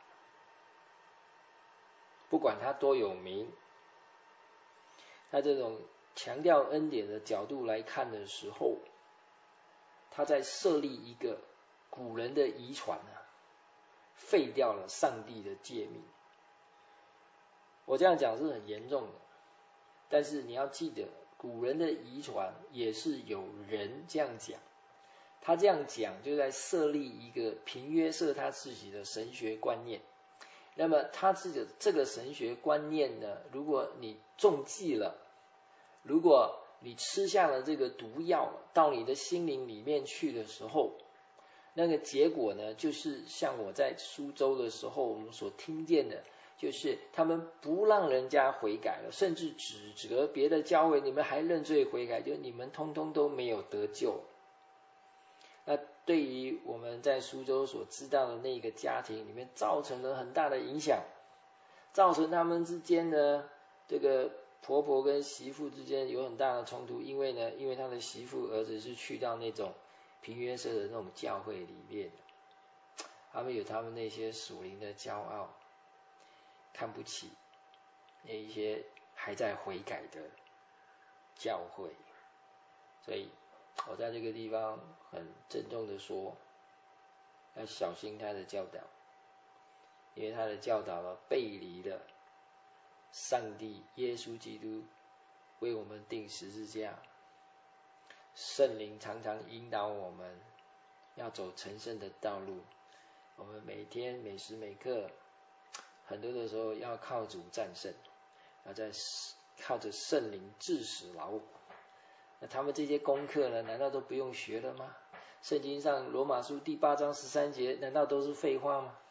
不管它多有名。他这种强调恩典的角度来看的时候，他在设立一个古人的遗传废掉了上帝的诫命。我这样讲是很严重的，但是你要记得，古人的遗传也是有人这样讲，他这样讲就在设立一个平约瑟他自己的神学观念。那么他这个神学观念呢，如果你中计了，如果你吃下了这个毒药到你的心灵里面去的时候，那个结果呢，就是像我在苏州的时候我们所听见的，就是他们不让人家悔改了，甚至指责别的教会，你们还认罪悔改，就你们通通都没有得救。那对于我们在苏州所知道的那个家庭里面造成了很大的影响，造成他们之间的这个婆婆跟媳妇之间有很大的冲突。因为他的媳妇儿子是去到那种平约瑟的那种教会里面，他们有他们那些属灵的骄傲，看不起那一些还在悔改的教会。所以我在这个地方很郑重的说，要小心他的教导，因为他的教导背离了上帝耶稣基督为我们钉十字架，圣灵常常引导我们要走成圣的道路。我们每天每时每刻很多的时候要靠主战胜，要靠着圣灵治死老虎。那他们这些功课呢，难道都不用学了吗？圣经上罗马书第8章13节难道都是废话吗？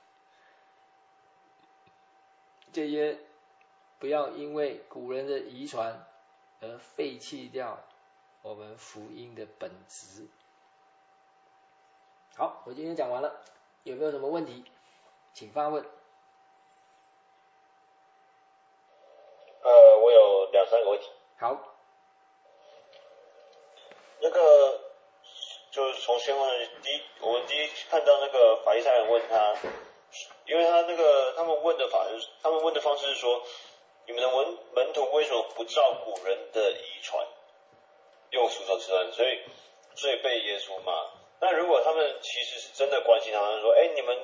这些不要因为古人的遗传而废弃掉我们福音的本质。好，我今天讲完了，有没有什么问题请发问。 我有2-3个问题。 好， 那个就是从先问我们第一看到那个法利赛人问他，因为他们问的方式是说，你们的门徒为什么不照古人的遗传用赎手之恩，所以被耶稣骂。那如果他们其实是真的关心他们，说，你们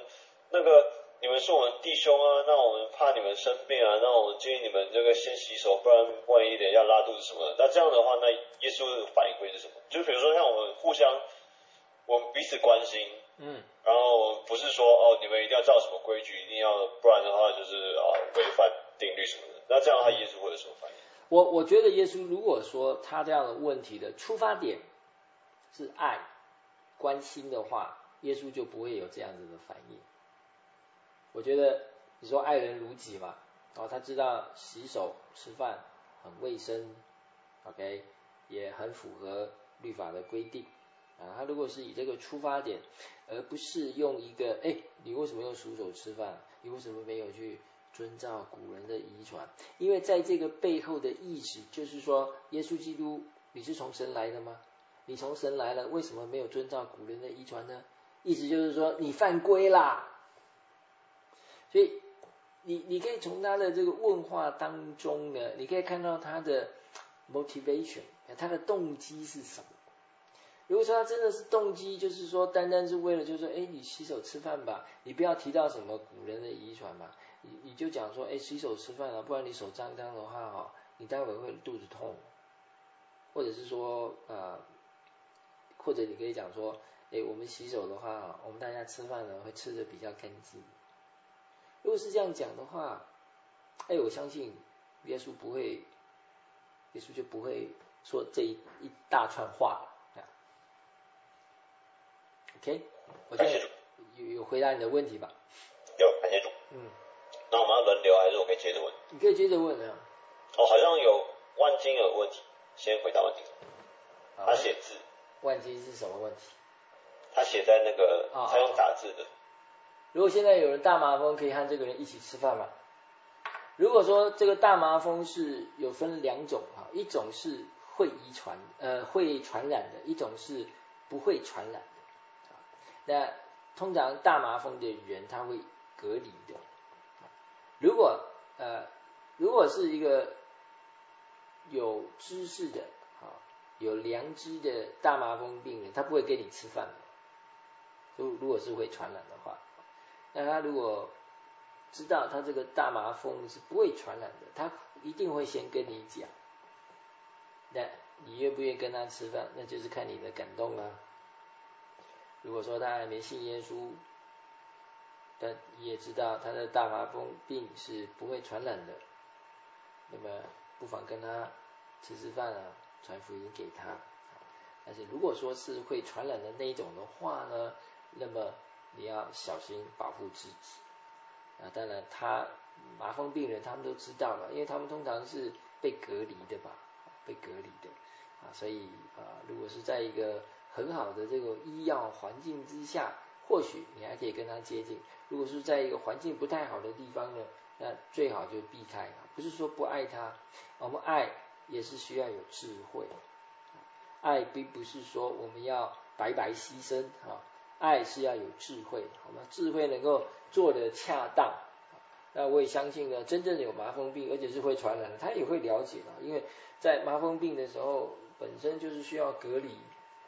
那个你们是我们弟兄啊，那我们怕你们生病啊，那我们建议你们这个先洗手，不然万一等一下拉肚子什么的。那这样的话，那耶稣的反应会是什么？就比如说像我们互相，我们彼此关心，然后不是说哦你们一定要照什么规矩，一定要，不然的话就是违反定律什么的。那这样的话，耶稣会有什么反应？ 我觉得耶稣如果说他这样的问题的出发点是爱、关心的话，耶稣就不会有这样子的反应。我觉得你说爱人如己嘛，他知道洗手吃饭很卫生 ，OK， 也很符合律法的规定他如果是以这个出发点，而不是用一个你为什么用数手吃饭？你为什么没有去遵照古人的遗传？因为在这个背后的意思就是说，耶稣基督你是从神来的吗？你从神来了，为什么没有遵照古人的遗传呢？意思就是说你犯规啦。所以你可以从他的这个问话当中呢，你可以看到他的 motivation， 他的动机是什么。如果说他真的是动机就是说单单是为了就是说你洗手吃饭吧，你不要提到什么古人的遗传嘛，你就讲说洗手吃饭不然你手脏脏的话你待会会肚子痛，或者是说或者你可以讲说我们洗手的话我们大家吃饭呢会吃得比较干净。如果是这样讲的话我相信耶稣就不会说这一大串话了。OK， 我现在有回答你的问题吧？ 有，感谢主。那我们要轮流还是我可以接着问？ 你可以接着问好像有万金有问题，先回答万金。他写字。 万金是什么问题？ 他写在那个他用打字的。 如果现在有人大麻风，可以和这个人一起吃饭吗？如果说这个大麻风是有分两种一种是会传染的，一种是不会传染的。那通常大麻风的人他会隔离的。如果是一个有知识的有良知的大麻风病人，他不会跟你吃饭的。如果是会传染的话，那他如果知道他这个大麻风是不会传染的，他一定会先跟你讲。那你愿不愿意跟他吃饭，那就是看你的感动啦。如果说他还没信耶稣，但你也知道他的大麻风病是不会传染的，那么不妨跟他吃饭传福音给他。但是如果说是会传染的那一种的话呢，那么你要小心保护自己。当然麻风病人他们都知道了，因为他们通常是被隔离的吧，所以如果是在一个很好的这个医药环境之下，或许你还可以跟他接近。如果是在一个环境不太好的地方呢，那最好就避开。不是说不爱他，我们爱也是需要有智慧。爱并不是说我们要白白牺牲爱是要有智慧，智慧能够做得恰当。那我也相信呢，真正有麻风病而且是会传染的，他也会了解因为在麻风病的时候本身就是需要隔离，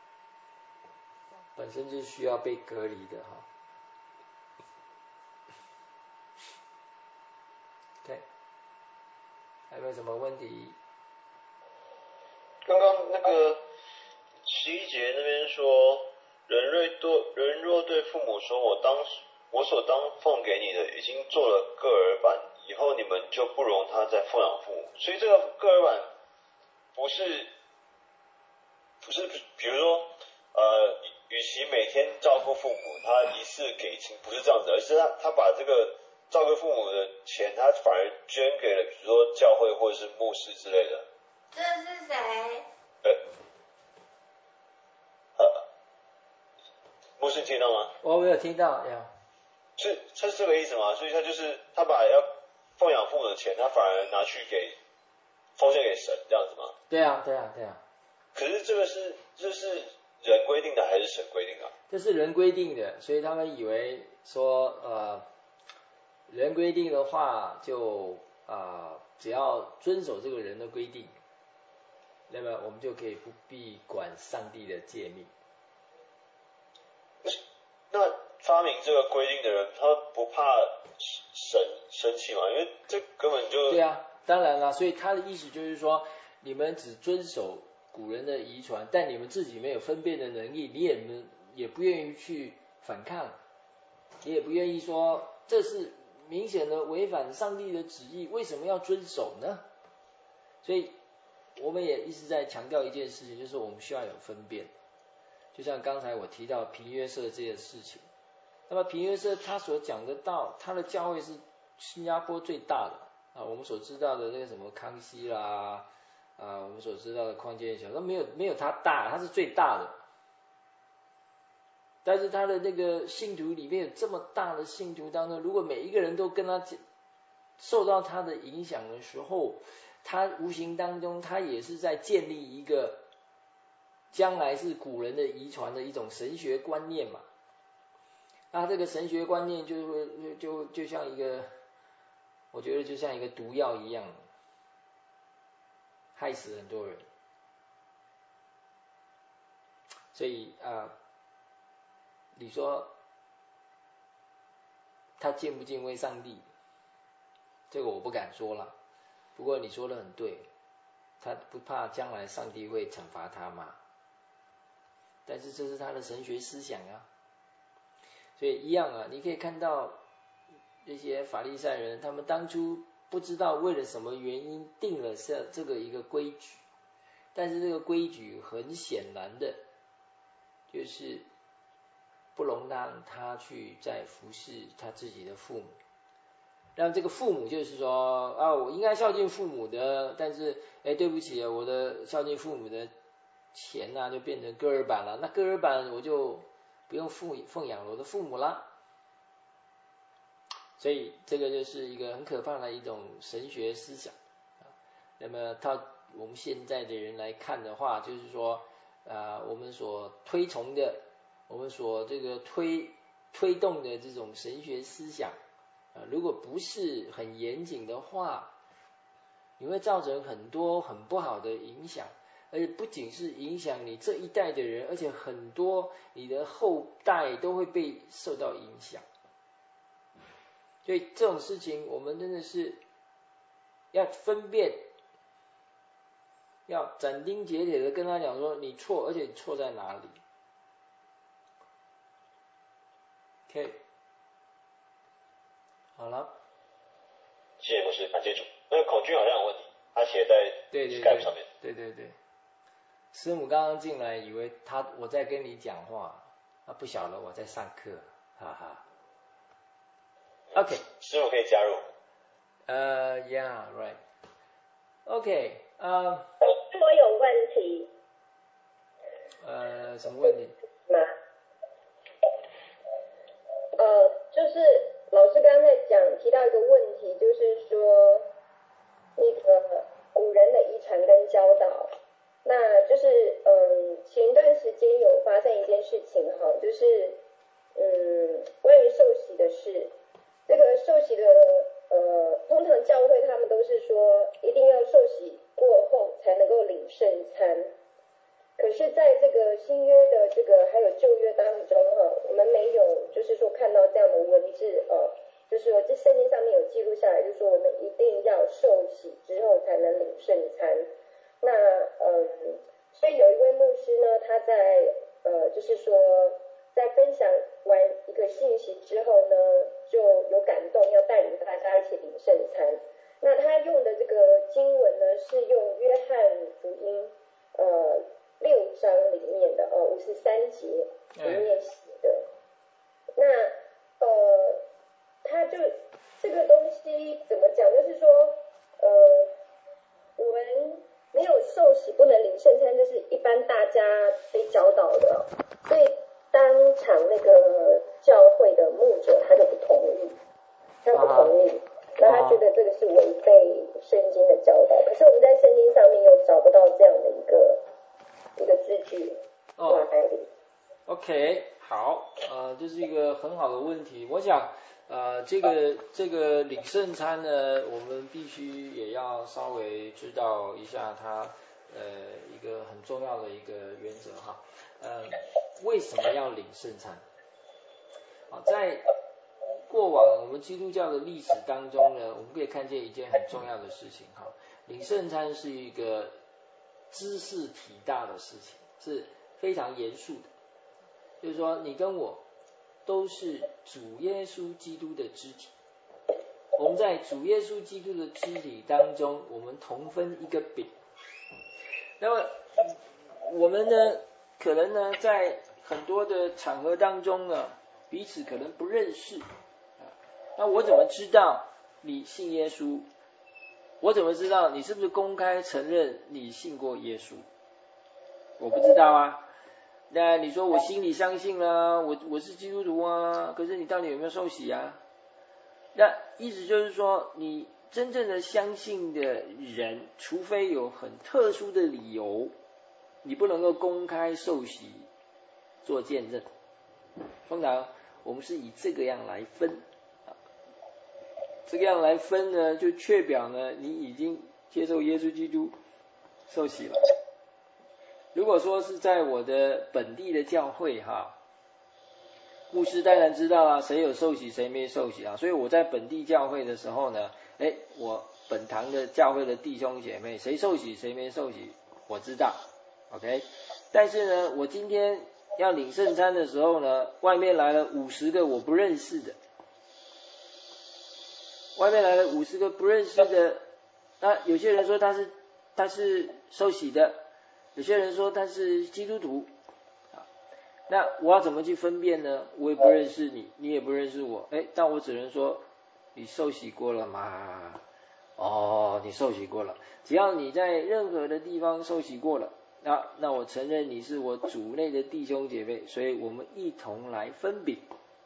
本身就是需要被隔离的OK， 还有没有什么问题？ 刚刚那个11节那边说，人若对父母说我所当奉给你的已经做了个儿版，以后你们就不容他再奉养父母。所以这个个儿版不是比如说与其每天照顾父母，他一次给钱，不是这样子，而是他把这个照顾父母的钱，他反而捐给了比如说教会或者是牧师之类的。 这是谁？ 牧师听到吗？ 我没有听到呀。 是这个意思吗？所以他把要奉养父母的钱，他反而拿去奉献给神，这样子吗？ 对啊。 可是这是人规定的还是神规定的？ 这是人规定的，所以他们以为说人规定的话就只要遵守这个人的规定，那么我们就可以不必管上帝的诫命。 那发明这个规定的人，他不怕神生气嘛？因为这根本就对啊，当然啦，所以他的意思就是说，你们只遵守古人的遗传，但你们自己没有分辨的能力，你也不愿意去反抗，你也不愿意说这是明显的违反上帝的旨意，为什么要遵守呢？所以我们也一直在强调一件事情，就是我们需要有分辨。就像刚才我提到平约瑟这件事情，那么平约瑟他所讲的道，他的教会是新加坡最大的啊，我们所知道的那个什么康熙啦，我们所知道的匡建小，他没有他大，他是最大的。但是他的那个信徒里面有这么大的信徒当中，如果每一个人都跟他受到他的影响的时候，他无形当中他也是在建立一个将来是古人的遗传的一种神学观念嘛。那这个神学观念就像一个，我觉得就像一个毒药一样，害死很多人。所以你说他敬不敬畏上帝，这个我不敢说了。不过你说的很对，他不怕将来上帝会惩罚他吗？但是这是他的神学思想啊。所以一样啊，你可以看到这些法利赛人，他们当初不知道为了什么原因定了这个一个规矩，但是这个规矩很显然的就是不容让他去再服侍他自己的父母。让这个父母就是说我应该孝敬父母的，但是对不起，我的孝敬父母的钱就变成割耳板了，那割耳板我就不用奉养我的父母了。所以这个就是一个很可怕的一种神学思想。那么到我们现在的人来看的话，就是说我们所推崇的，我们所这个推动的这种神学思想如果不是很严谨的话，你会造成很多很不好的影响，而且不仅是影响你这一代的人，而且很多你的后代都会被受到影响。所以这种事情我们真的是要分辨，要斩钉截铁的跟他讲说你错，而且你错在哪里。 OK， 好了， 谢谢牧师，感谢主。那个孔俊好像有问题，他写在 Skype 上面。 对，师母刚刚进来，以为我在跟你讲话，他不晓得我在上课，哈哈。OK， 师母可以加入。 Yeah, right. OK， 我有问题。 什么问题？ 就是老师刚才提到一个问题，就是说那个古人的遗传跟教导，那就是前一段时间有发生一件事情哈，就是关于受洗的事。这个受洗的通常教会他们都是说一定要受洗过后才能够领圣餐。可是在这个新约的这个还有旧约当中我们没有就是说看到这样的文字就是说这圣经上面有记录下来，就是说我们一定要受洗之后才能领圣餐。那所以有一位牧师呢，他在就是说在分享完一个信息之后呢，就有感动要带领大家一起领圣餐。那他用的这个经文呢，是用约翰福音6章里面的53节里面写的。那他就这个东西怎么讲，就是说我们没有受洗不能领圣餐，这是一般大家被教导的，所以当场那个教会的牧者他就不同意，那他觉得这个是违背圣经的教导。可是我们在圣经上面又找不到这样的一个字句来历。 OK， 好，这是一个很好的问题。我想，这个领圣餐呢，我们必须也要稍微知道一下它一个很重要的一个原则哈。为什么要领圣餐？ 在过往我们基督教的历史当中呢，我们可以看见一件很重要的事情哈，领圣餐是一个知识体大的事情，是非常严肃的。就是说，你跟我都是主耶稣基督的肢体，我们在主耶稣基督的肢体当中，我们同分一个饼。那么我们呢，可能呢，在很多的场合当中呢，彼此可能不认识。那我怎么知道你信耶稣？我怎么知道你是不是公开承认你信过耶稣？我不知道啊。那你说我心里相信啦，我是基督徒啊，可是你到底有没有受洗啊？那意思就是说，你真正的相信的人，除非有很特殊的理由，你不能够公开受洗做见证。通常我们是以这个样来分，这个样来分呢，就确表呢你已经接受耶稣基督受洗了。如果说是在我的本地的教会哈，牧师当然知道啊，谁有受洗谁没受洗啊，所以我在本地教会的时候呢，我本堂的教会的弟兄姐妹谁受洗谁没受洗我知道 ，OK。但是呢，我今天要领圣餐的时候呢，外面来了50个我不认识的，外面来了50个不认识的，那有些人说他是受洗的，有些人说他是基督徒，那我要怎么去分辨呢？我也不认识你，你也不认识我，但我只能说你受洗过了吗？哦，你受洗过了，只要你在任何的地方受洗过了，那我承认你是我主内的弟兄姐妹，所以我们一同来分饼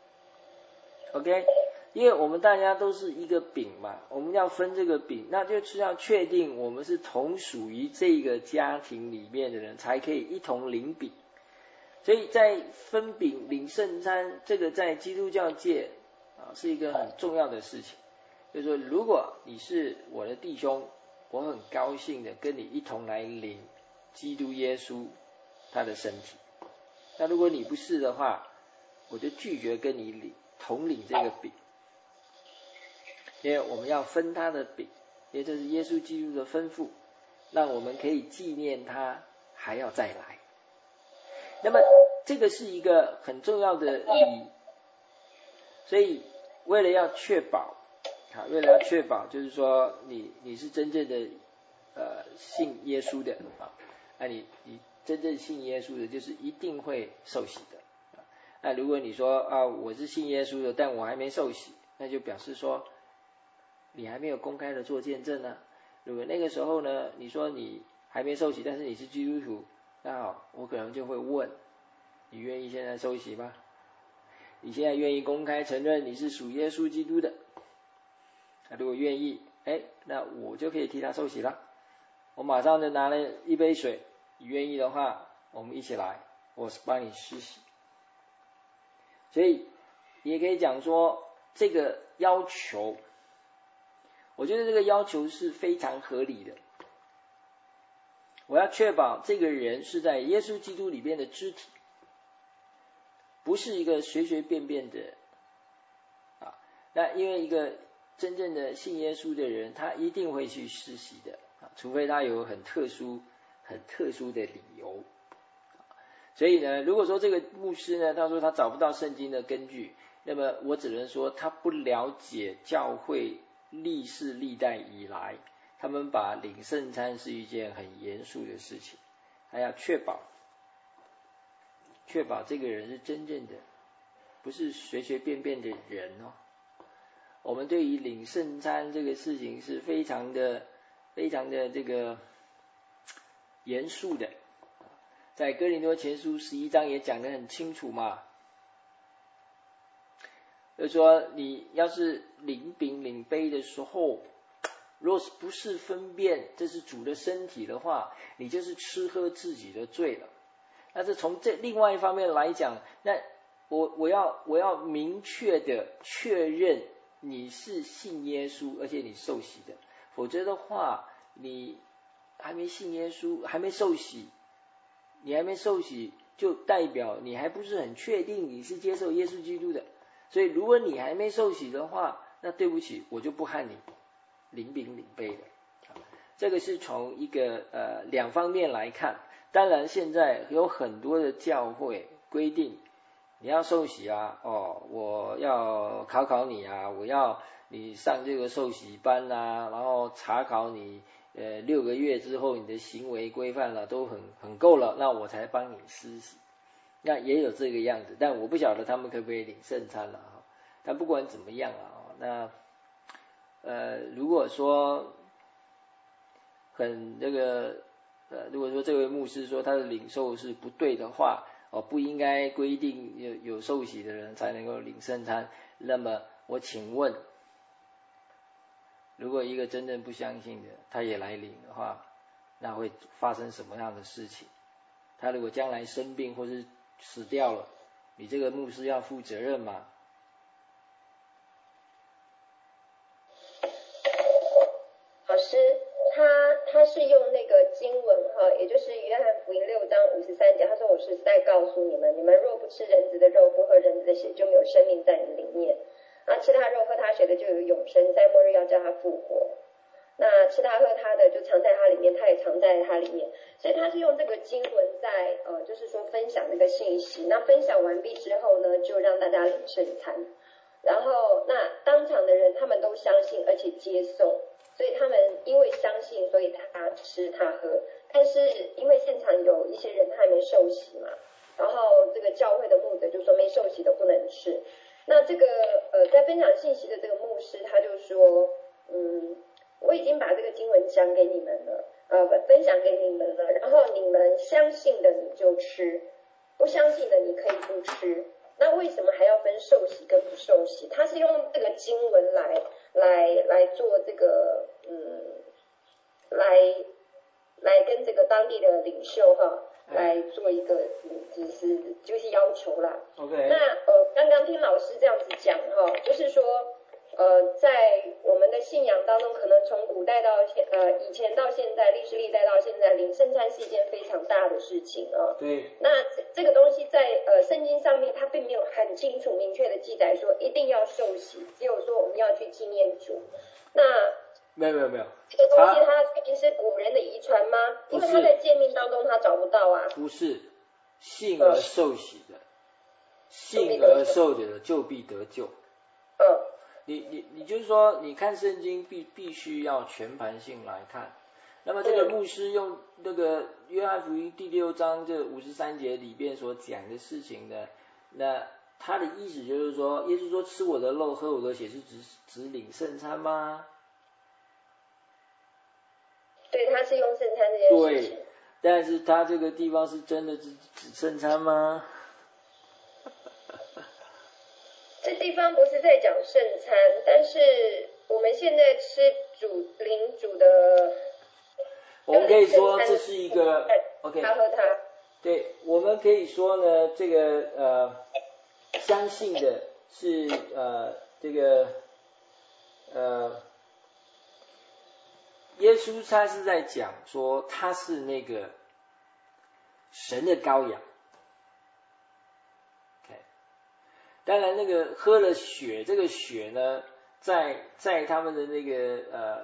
，OK。因为我们大家都是一个饼嘛，我们要分这个饼，那就是要确定我们是同属于这个家庭里面的人，才可以一同领饼。所以在分饼领圣餐，这个在基督教界是一个很重要的事情。就是说，如果你是我的弟兄，我很高兴的跟你一同来领基督耶稣他的身体。那如果你不是的话，我就拒绝跟你同领这个饼。因为我们要分他的饼，因为这是耶稣基督的吩咐，让我们可以纪念他还要再来。那么这个是一个很重要的礼，所以为了要确保就是说你是真正的信耶稣的你真正信耶稣的，就是一定会受洗的。那如果你说我是信耶稣的，但我还没受洗，那就表示说你还没有公开的做见证呢。如果那个时候呢，你说你还没受洗，但是你是基督徒，那好，我可能就会问，你愿意现在受洗吗？你现在愿意公开承认你是属耶稣基督的？那如果愿意，那我就可以替他受洗了。我马上就拿了一杯水，你愿意的话，我们一起来，我帮你施洗。所以也可以讲说，这个要求，我觉得这个要求是非常合理的。我要确保这个人是在耶稣基督里边的肢体，不是一个随随便便的那因为一个真正的信耶稣的人，他一定会去施洗的除非他有很特殊的理由。所以呢，如果说这个牧师呢，他说他找不到圣经的根据，那么我只能说他不了解教会历世历代以来，他们把领圣餐是一件很严肃的事情，还要确保这个人是真正的，不是随随便便的人我们对于领圣餐这个事情是非常的这个严肃的。在哥林多前书11章也讲得很清楚嘛，就是说你要是领饼领杯的时候，若是不是分辨这是主的身体的话，你就是吃喝自己的罪了。但是从这另外一方面来讲，那我要明确的确认你是信耶稣，而且你受洗的，否则的话，你还没信耶稣，还没受洗，就代表你还不是很确定你是接受耶稣基督的。 所以如果你还没受洗的话，那对不起，我就不和你领饼领杯的。这个是从一个两方面来看。当然现在有很多的教会规定你要受洗啊，我要考你啊，我要你上这个受洗班啊，然后查考你6个月之后你的行为规范了都很够了，那我才帮你施洗。那也有这个样子，但我不晓得他们可不可以领圣餐了啊。但不管怎么样啊，那如果说如果说这位牧师说他的领受是不对的话，不应该规定有受洗的人才能够领圣餐，那么我请问，如果一个真正不相信的他也来领的话，那会发生什么样的事情？他如果将来生病或是死掉了，你这个牧师要负责任吗？ 老师，他是用那个经文哈，也就是约翰福音6章53节，他说我实在告诉你们，你们若不吃人子的肉，不喝人子的血，就没有生命在你里面。那吃他肉喝他血的就有永生，在末日要叫他复活。那吃他喝他的就藏在他里面，他也藏在他里面。所以他是用这个经文在就是说分享这个信息。那分享完毕之后呢，就让大家领圣餐。然后那当场的人他们都相信而且接受，所以他们因为相信，所以他吃他喝。但是因为现场有一些人他还没受洗嘛，然后这个教会的牧者就说没受洗的不能吃。那这个在分享信息的这个牧师他就说，我已经把这个经文讲给你们了，分享给你们了，然后你们相信的你就吃，不相信的你可以不吃。那为什么还要分受洗跟不受洗？他是用这个经文来做这个来跟这个当地的领袖哈来做一个指示，就是要求啦。 OK。 那刚刚听老师这样子讲哈，就是说在我们的信仰当中，可能从古代到以前到现在，历史历代到现在，领圣餐是一件非常大的事情啊。 对。 那这个东西在圣经上面，它并没有很清楚明确的记载说一定要受洗，只有说我们要去纪念主。那没有， 这个东西它究竟是古人的遗传吗？因为他在诫命当中他找不到啊。 不是，信而受洗的，信而受的就必得救。你就是说，你看圣经必须要全盘性来看。那么这个牧师用那个约翰福音第6章这53节里边所讲的事情呢，那他的意思就是说，耶稣说吃我的肉喝我的血是指领圣餐吗？ 对，他是用圣餐这件事情。 对，但是他这个地方是真的指圣餐吗？ 这地方不是在讲圣餐，但是我们现在吃领主的， 我们可以说这是一个 OK。 他喝他。 对，我们可以说呢，这个相信的是这个耶稣他是在讲说他是那个神的羔羊。当然那个喝了血，这个血呢在他们的那个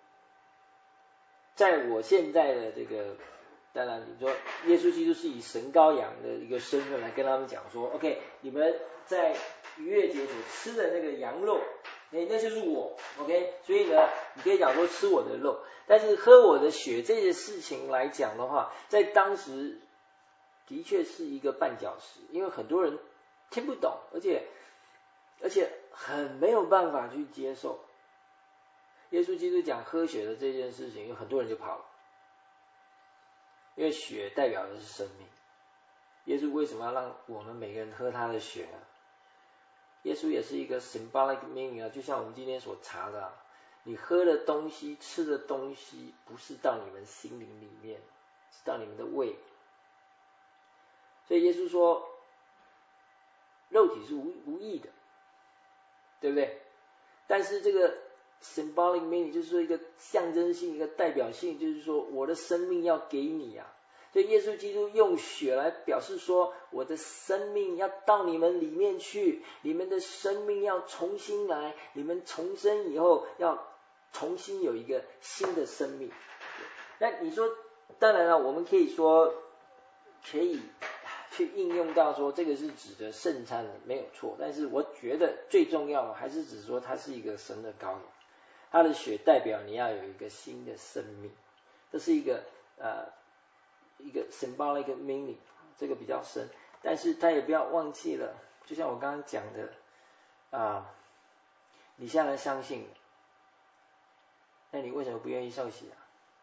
在我现在的这个，当然你说耶稣基督是以神羔羊的一个身份来跟他们讲说 OK， 你们在逾越节所吃的那个羊肉，那就是我 OK， 所以呢你可以讲说吃我的肉，但是喝我的血这些事情来讲的话，在当时的确是一个绊脚石，因为很多人听不懂，而且很没有办法去接受。耶稣基督讲喝血的这件事情，有很多人就跑了，因为血代表的是生命。耶稣为什么要让我们每个人喝他的血呢？耶稣也是一个 symbolic meaning 啊，就像我们今天所查的你喝的东西、吃的东西，不是到你们心灵里面，是到你们的胃。所以耶稣说肉体是无益的，对不对？但是这个 symbolic meaning 就是说一个象征性、一个代表性，就是说我的生命要给你啊。 所以耶稣基督用血来表示说，我的生命要到你们里面去，你们的生命要重新来，你们重生以后要重新有一个新的生命。那你说，当然了，我们可以说可以去应用到说这个是指的圣餐的，没有错。但是我觉得最重要的还是指说它是一个神的羔羊，它的血代表你要有一个新的生命，这是一个symbolic meaning， 这个比较深。但是他也不要忘记了，就像我刚刚讲的你现在相信了，那你为什么不愿意受洗啊？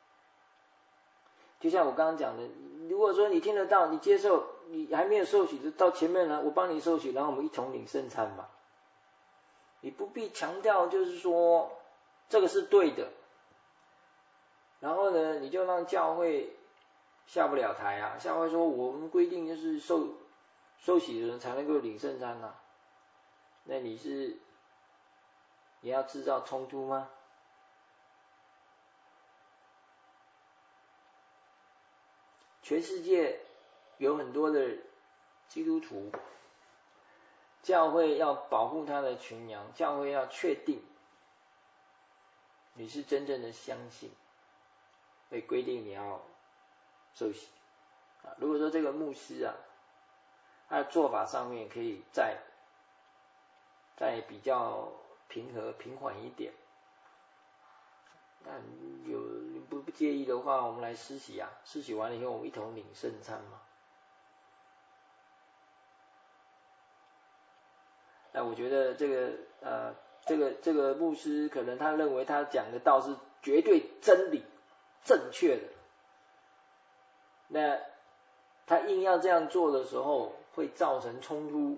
就像我刚刚讲的，如果说你听得到，你接受，你还没有受洗，就到前面来，我帮你受洗，然后我们一同领圣餐吧。你不必强调就是说这个是对的，然后呢你就让教会下不了台啊，教会说我们规定就是受洗的人才能够领圣餐啊，那你要制造冲突吗？全世界有很多的基督徒，教会要保护他的群羊，教会要确定你是真正的相信，会规定你要受洗。如果说这个牧师他的做法上面可以再比较平缓一点，那你不介意的话，我们来施洗施洗完了以后，我们一同领圣餐嘛。那我觉得这个牧师可能他认为他讲的道是绝对真理正确的，那他硬要这样做的时候会造成冲突，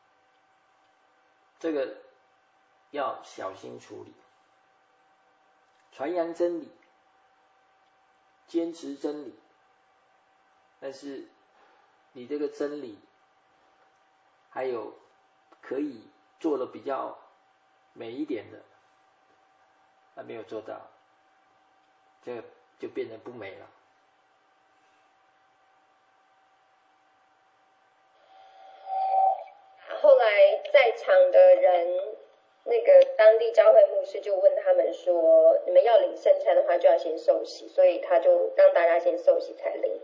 这个要小心处理。传扬真理，坚持真理，但是你这个真理还有可以做的比较美一点的，还没有做到，这个就变得不美了。 后来在场的人，那个当地教会牧师就问他们说，你们要领圣餐的话就要先受洗，所以他就让大家先受洗才领。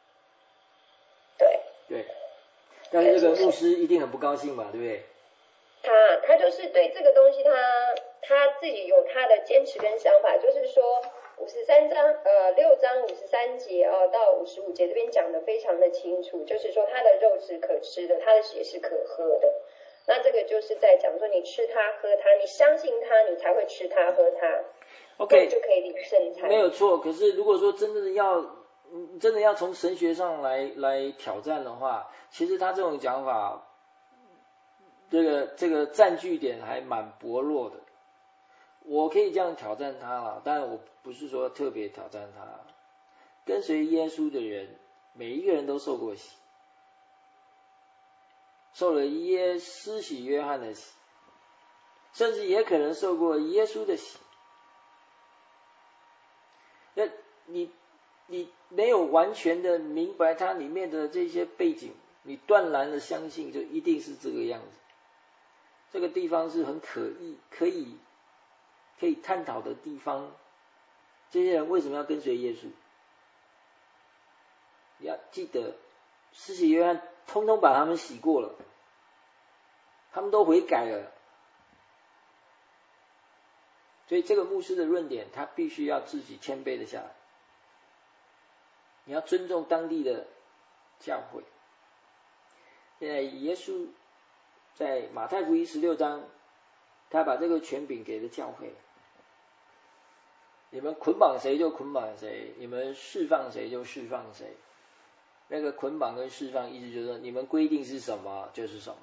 对， 但是这个牧师一定很不高兴嘛，对不对？ 他就是对这个东西他自己有他的坚持跟想法，就是说6章53节到55节这边讲的非常的清楚，就是说他的肉是可吃的，他的血是可喝的。那这个就是在讲说，你吃它喝它，你相信它，你才会吃它喝它 ，OK， 就可以领圣餐。 没有错。可是如果说真的要从神学上来挑战的话，其实他这种讲法，这个占据点还蛮薄弱的。我可以这样挑战他啦，当然我不是说特别挑战他。跟随耶稣的人，每一个人都受过洗，受了施洗约翰的洗，甚至也可能受过耶稣的洗。那你没有完全的明白它里面的这些背景，你断然的相信就一定是这个样子。这个地方是很可以探讨的地方。这些人为什么要跟随耶稣？你要记得，施洗约翰通通把他们洗过了，他们都悔改了。所以这个牧师的论点，他必须要自己谦卑的下来。你要尊重当地的教会。现在耶稣在马太福音16章，他把这个权柄给了教会。你们捆绑谁就捆绑谁，你们释放谁就释放谁。那个捆绑跟释放意思就是说，你们规定是什么就是什么。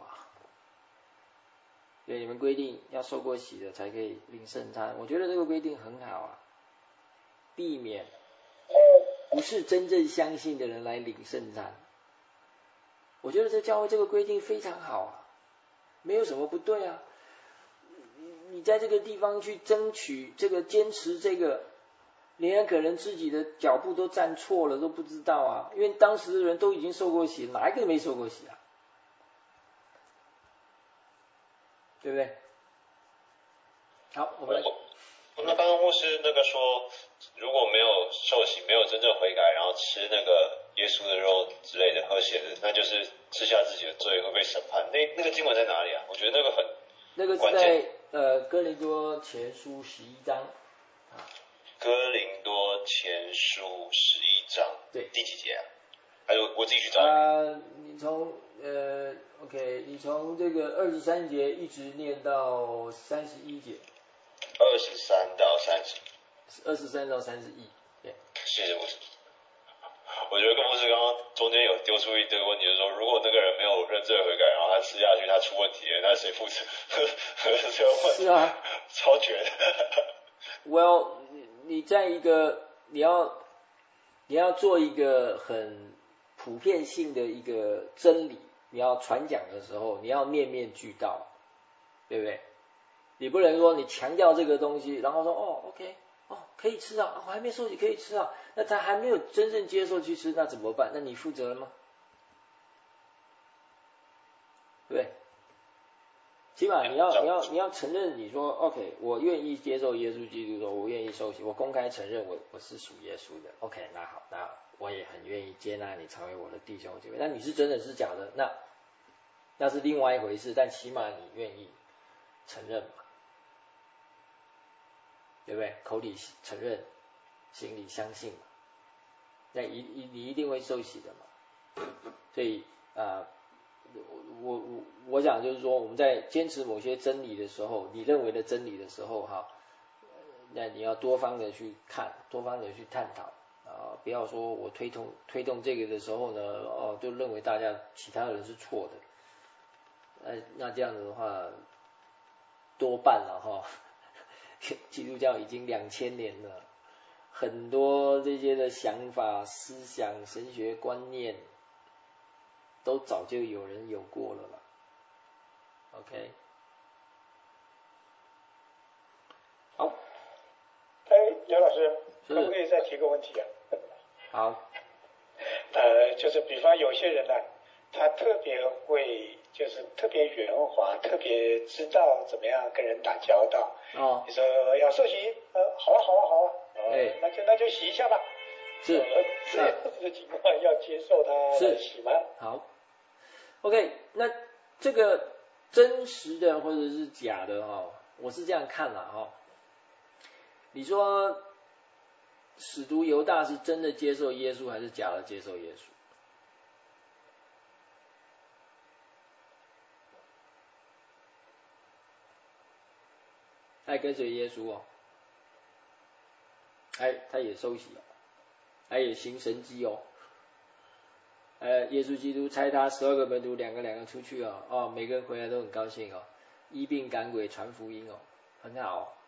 所以你们规定要受过洗的才可以领圣餐，我觉得这个规定很好避免不是真正相信的人来领圣餐。我觉得这教会这个规定非常好没有什么不对你在这个地方去争取这个坚持这个， 连可能自己的脚步都站错了都不知道啊，因为当时的人都已经受过洗，哪一个没受过洗啊？对不对？好，我们来。 那刚刚牧师那个说，如果没有受洗，没有真正悔改，然后吃那个耶稣的肉之类的，喝血的，那就是吃下自己的罪，会被审判。那个经文在哪里啊？我觉得那个很那个是在哥林多前书11章啊。 哥林多前书11章， 对， 第几节啊？还是我自己去找？ 你从OK， 你从这个23节一直念到31节。 23到30。 23到31，对。 谢谢牧师。我觉得跟牧师刚刚中间有丢出一个问题，就是说，如果那个人没有认罪悔改，然后他吃下去，他出问题了，那谁负责？这个问题是啊， 超绝的。 Well， 你在一个你要做一个很普遍性的一个真理，你要传讲的时候，你要面面俱到，对不对？你不能说你强调这个东西，然后说OK， 可以吃啊，我还没受洗可以吃啊，那他还没有真正接受去吃，那怎么办？那你负责了吗？对不对？起码你要承认，你说 OK， 我愿意接受耶稣基督的，我愿意受洗，我公开承认我是属耶稣的。OK， 那好，那我也很愿意接纳你成为我的弟兄姐妹。那你是真的是假的，那是另外一回事，但起码你愿意承认嘛，对不对？口里承认，心里相信嘛，那你一定会受洗的嘛。所以我想就是说，我们在坚持某些真理的时候，你认为的真理的时候哈，那你要多方的去看，多方的去探讨啊，不要说我推动这个的时候呢，就认为大家其他人是错的，那这样子的话，多半了哈，基督教已经2000年了，很多这些的想法、思想、神学观念，都早就有人有过了啦。OK， 好。 杨老师，可不可以再提个问题啊？ 好。 就是比方有些人呢，他特别会，就是特别圆滑，特别知道怎么样跟人打交道。你说要受洗，好啊，那就洗一下吧。 是。 这样子的情况要接受他来洗吗？ 好。OK， 那这个真实的或者是假的我是这样看啦你说使徒犹大是真的接受耶稣还是假的接受耶稣？他也跟随耶稣他也受洗他也行神迹耶稣基督差他12个门徒两个出去每个人回来都很高兴医病赶鬼传福音很好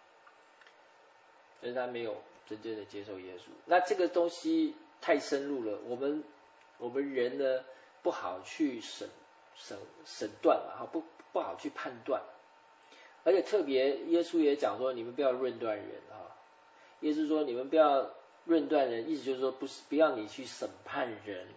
但是他没有真正的接受耶稣。那这个东西太深入了，我们人呢不好去审断嘛不好去判断，而且特别耶稣也讲说你们不要论断人耶稣说你们不要论断人，意思就是说不要你去审判人。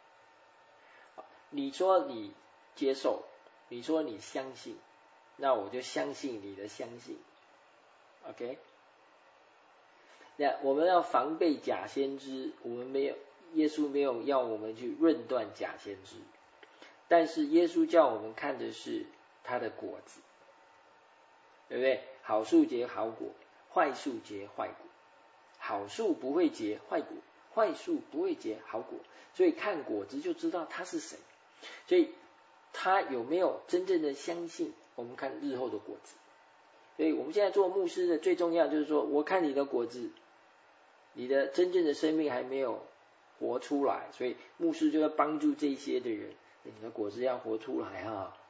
你说你接受，你说你相信，那我就相信你的相信 OK。 那我们要防备假先知，耶稣没有要我们去论断假先知，但是耶稣叫我们看的是他的果子，对不对？好树结好果，坏树结坏果，好树不会结坏果，坏树不会结好果，所以看果子就知道他是谁。所以他有没有真正的相信，我们看日后的果子。所以我们现在做牧师的最重要就是说，我看你的果子，你的真正的生命还没有活出来，所以牧师就要帮助这些的人，你的果子要活出来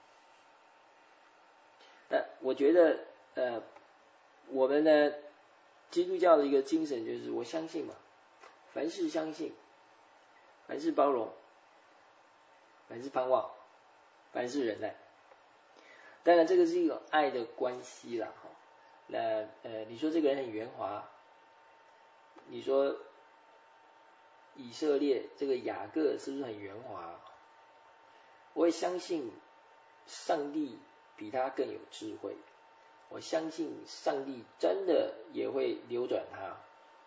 我觉得我们的基督教的一个精神就是我相信嘛，凡事相信，凡事包容，凡事盼望，凡事忍耐。当然这个是一个爱的关系啦那你说这个人很圆滑， 你说以色列这个雅各是不是很圆滑？我也相信上帝比他更有智慧，我相信上帝真的也会扭转他。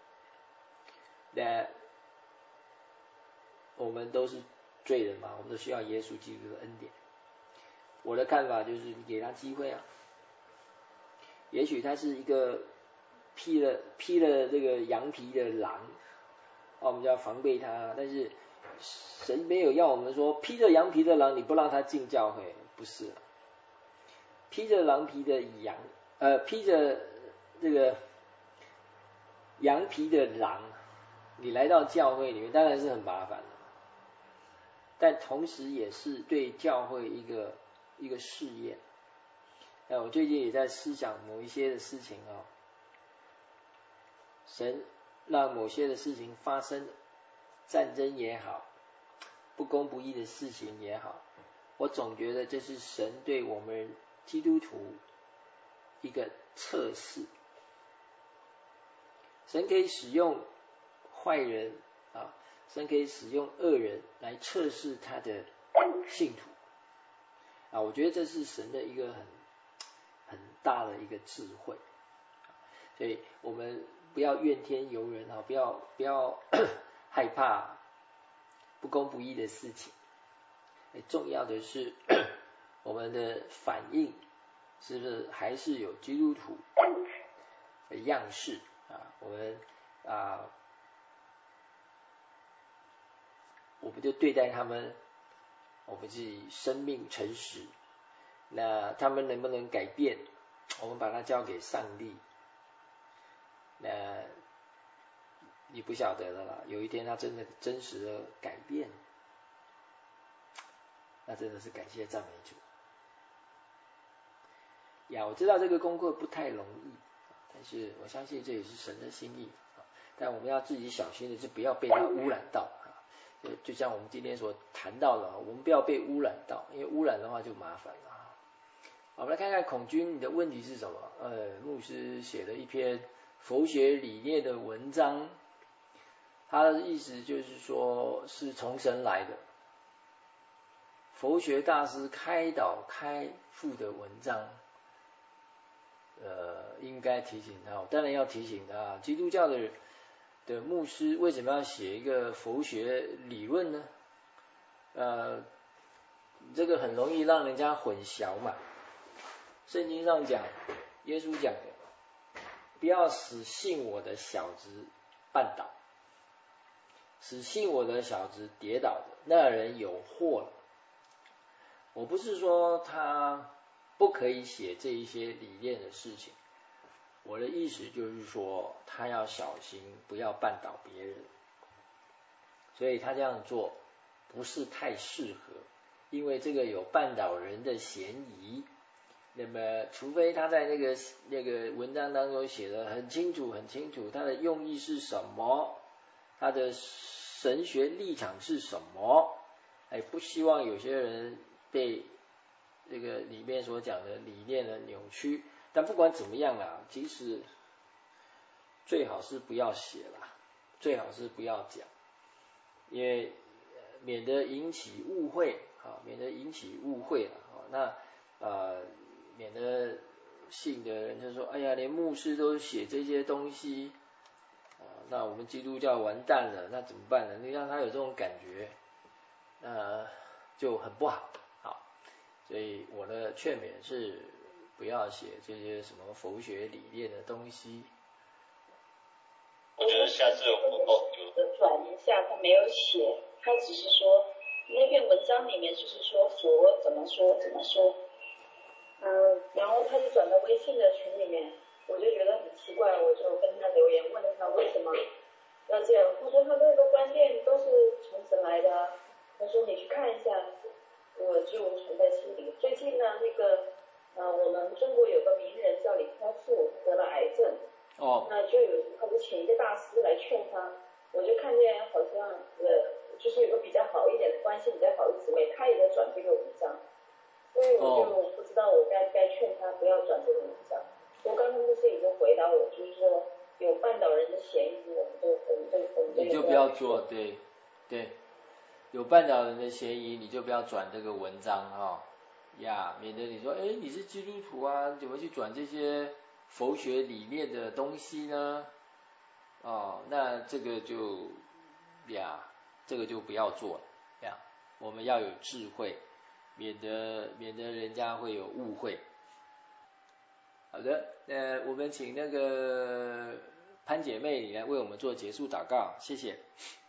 那我们都是罪人嘛，我们都需要耶稣基督的恩典。我的看法就是你给他机会啊，也许他是一个披了这个羊皮的狼，我们就要防备他。但是神没有要我们说披着羊皮的狼你不让他进教会，不是。披着狼皮的羊，披着这个羊皮的狼，你来到教会里面当然是很麻烦的，但同时也是对教会一个试验。我最近也在思想某一些的事情啊，神让某些的事情发生，战争也好，不公不义的事情也好，我总觉得这是神对我们基督徒一个测试。神可以使用坏人啊，神可以使用恶人来测试他的信徒啊，我觉得这是神的一个很大的一个智慧。所以我们不要怨天尤人啊，不要害怕不公不义的事情。重要的是我们的反应是不是还是有基督徒的样式啊？我们就对待他们，我们自己生命诚实。那他们能不能改变，我们把它交给上帝。那你不晓得了啦，有一天他真的真实的改变，那真的是感谢赞美主呀！我知道这个功课不太容易，但是我相信这也是神的心意。但我们要自己小心的是不要被它污染到。就像我们今天所谈到的，我们不要被污染到，因为污染的话就麻烦了。我们来看看孔君你的问题是什么？牧师写了一篇佛学理念的文章，他的意思就是说是从神来的。佛学大师开导开复的文章，应该提醒他，当然要提醒他，基督教的牧师为什么要写一个佛学理论呢？这个很容易让人家混淆嘛。圣经上讲，耶稣讲的，不要使信我的小子绊倒，使信我的小子跌倒的，那人有祸了。我不是说他不可以写这一些理念的事情，我的意思就是说他要小心不要绊倒别人，所以他这样做不是太适合，因为这个有绊倒人的嫌疑。那么除非他在那个文章当中写得很清楚他的用意是什么，他的神学立场是什么，不希望有些人被这个里面所讲的理念的扭曲。但不管怎么样啦，其实最好是不要写啦，最好是不要讲，因为免得引起误会啊，那免得信的人就说，哎呀，连牧师都写这些东西那我们基督教完蛋了，那怎么办呢？你让他有这种感觉，就很不好。所以我的劝勉是不要写这些什么佛学理念的东西。 我觉得下次转一下，他没有写，他只是说那篇文章里面就是说佛怎么说，然后他就转到微信的群里面，我就觉得很奇怪，我就跟他留言问他为什么要这样。他说他那个观念都是从神来的，他说你去看一下，我就存在心里。最近呢，我们中国有个名人叫李开复，得了癌症，那他就请一个大师来劝他，我就看见好像就是有个比较好一点的关系比较好的姊妹，她也在转这个文章，所以我就不知道我该劝他不要转这个文章。我刚才牧师已经回答我，就是说有绊倒人的嫌疑， 你就不要做，对，有绊倒人的嫌疑，你就不要转这个文章免得你说，你是基督徒啊，你怎么去转这些佛学里面的东西呢？那这个就不要做了我们要有智慧，免得人家会有误会。好的，我们请那个潘姐妹你来为我们做结束祷告，谢谢。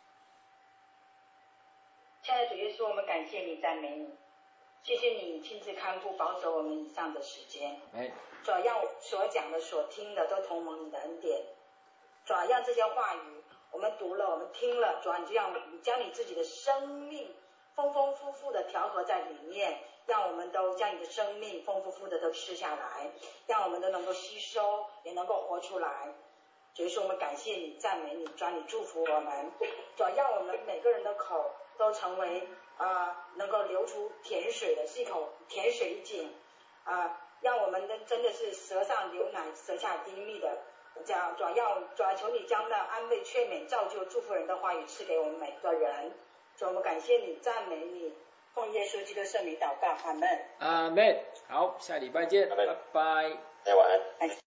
亲爱的主耶稣，我们感谢你，赞美你，谢谢你亲自看顾保守我们以上的时间。主要让所讲的所听的都同蒙你的恩典，主要让这些话语我们读了，我们听了，主要你将你自己的生命丰丰富富的调和在里面，让我们都将你的生命丰丰富富的都吃下来，让我们都能够吸收，也能够活出来。主耶稣，我们感谢你，赞美你，主要你祝福我们，主要让我们每个人的口都成为能够流出甜水的，是一口甜水井让我们真的是舌上流奶，舌下滴蜜的。主要求你将那安慰、劝勉、造就、祝福人的话语赐给我们每个人。主，我们感谢你，赞美你，奉耶稣基督圣名祷告，阿们。 阿们。好，下礼拜见，拜拜。 大家晚安。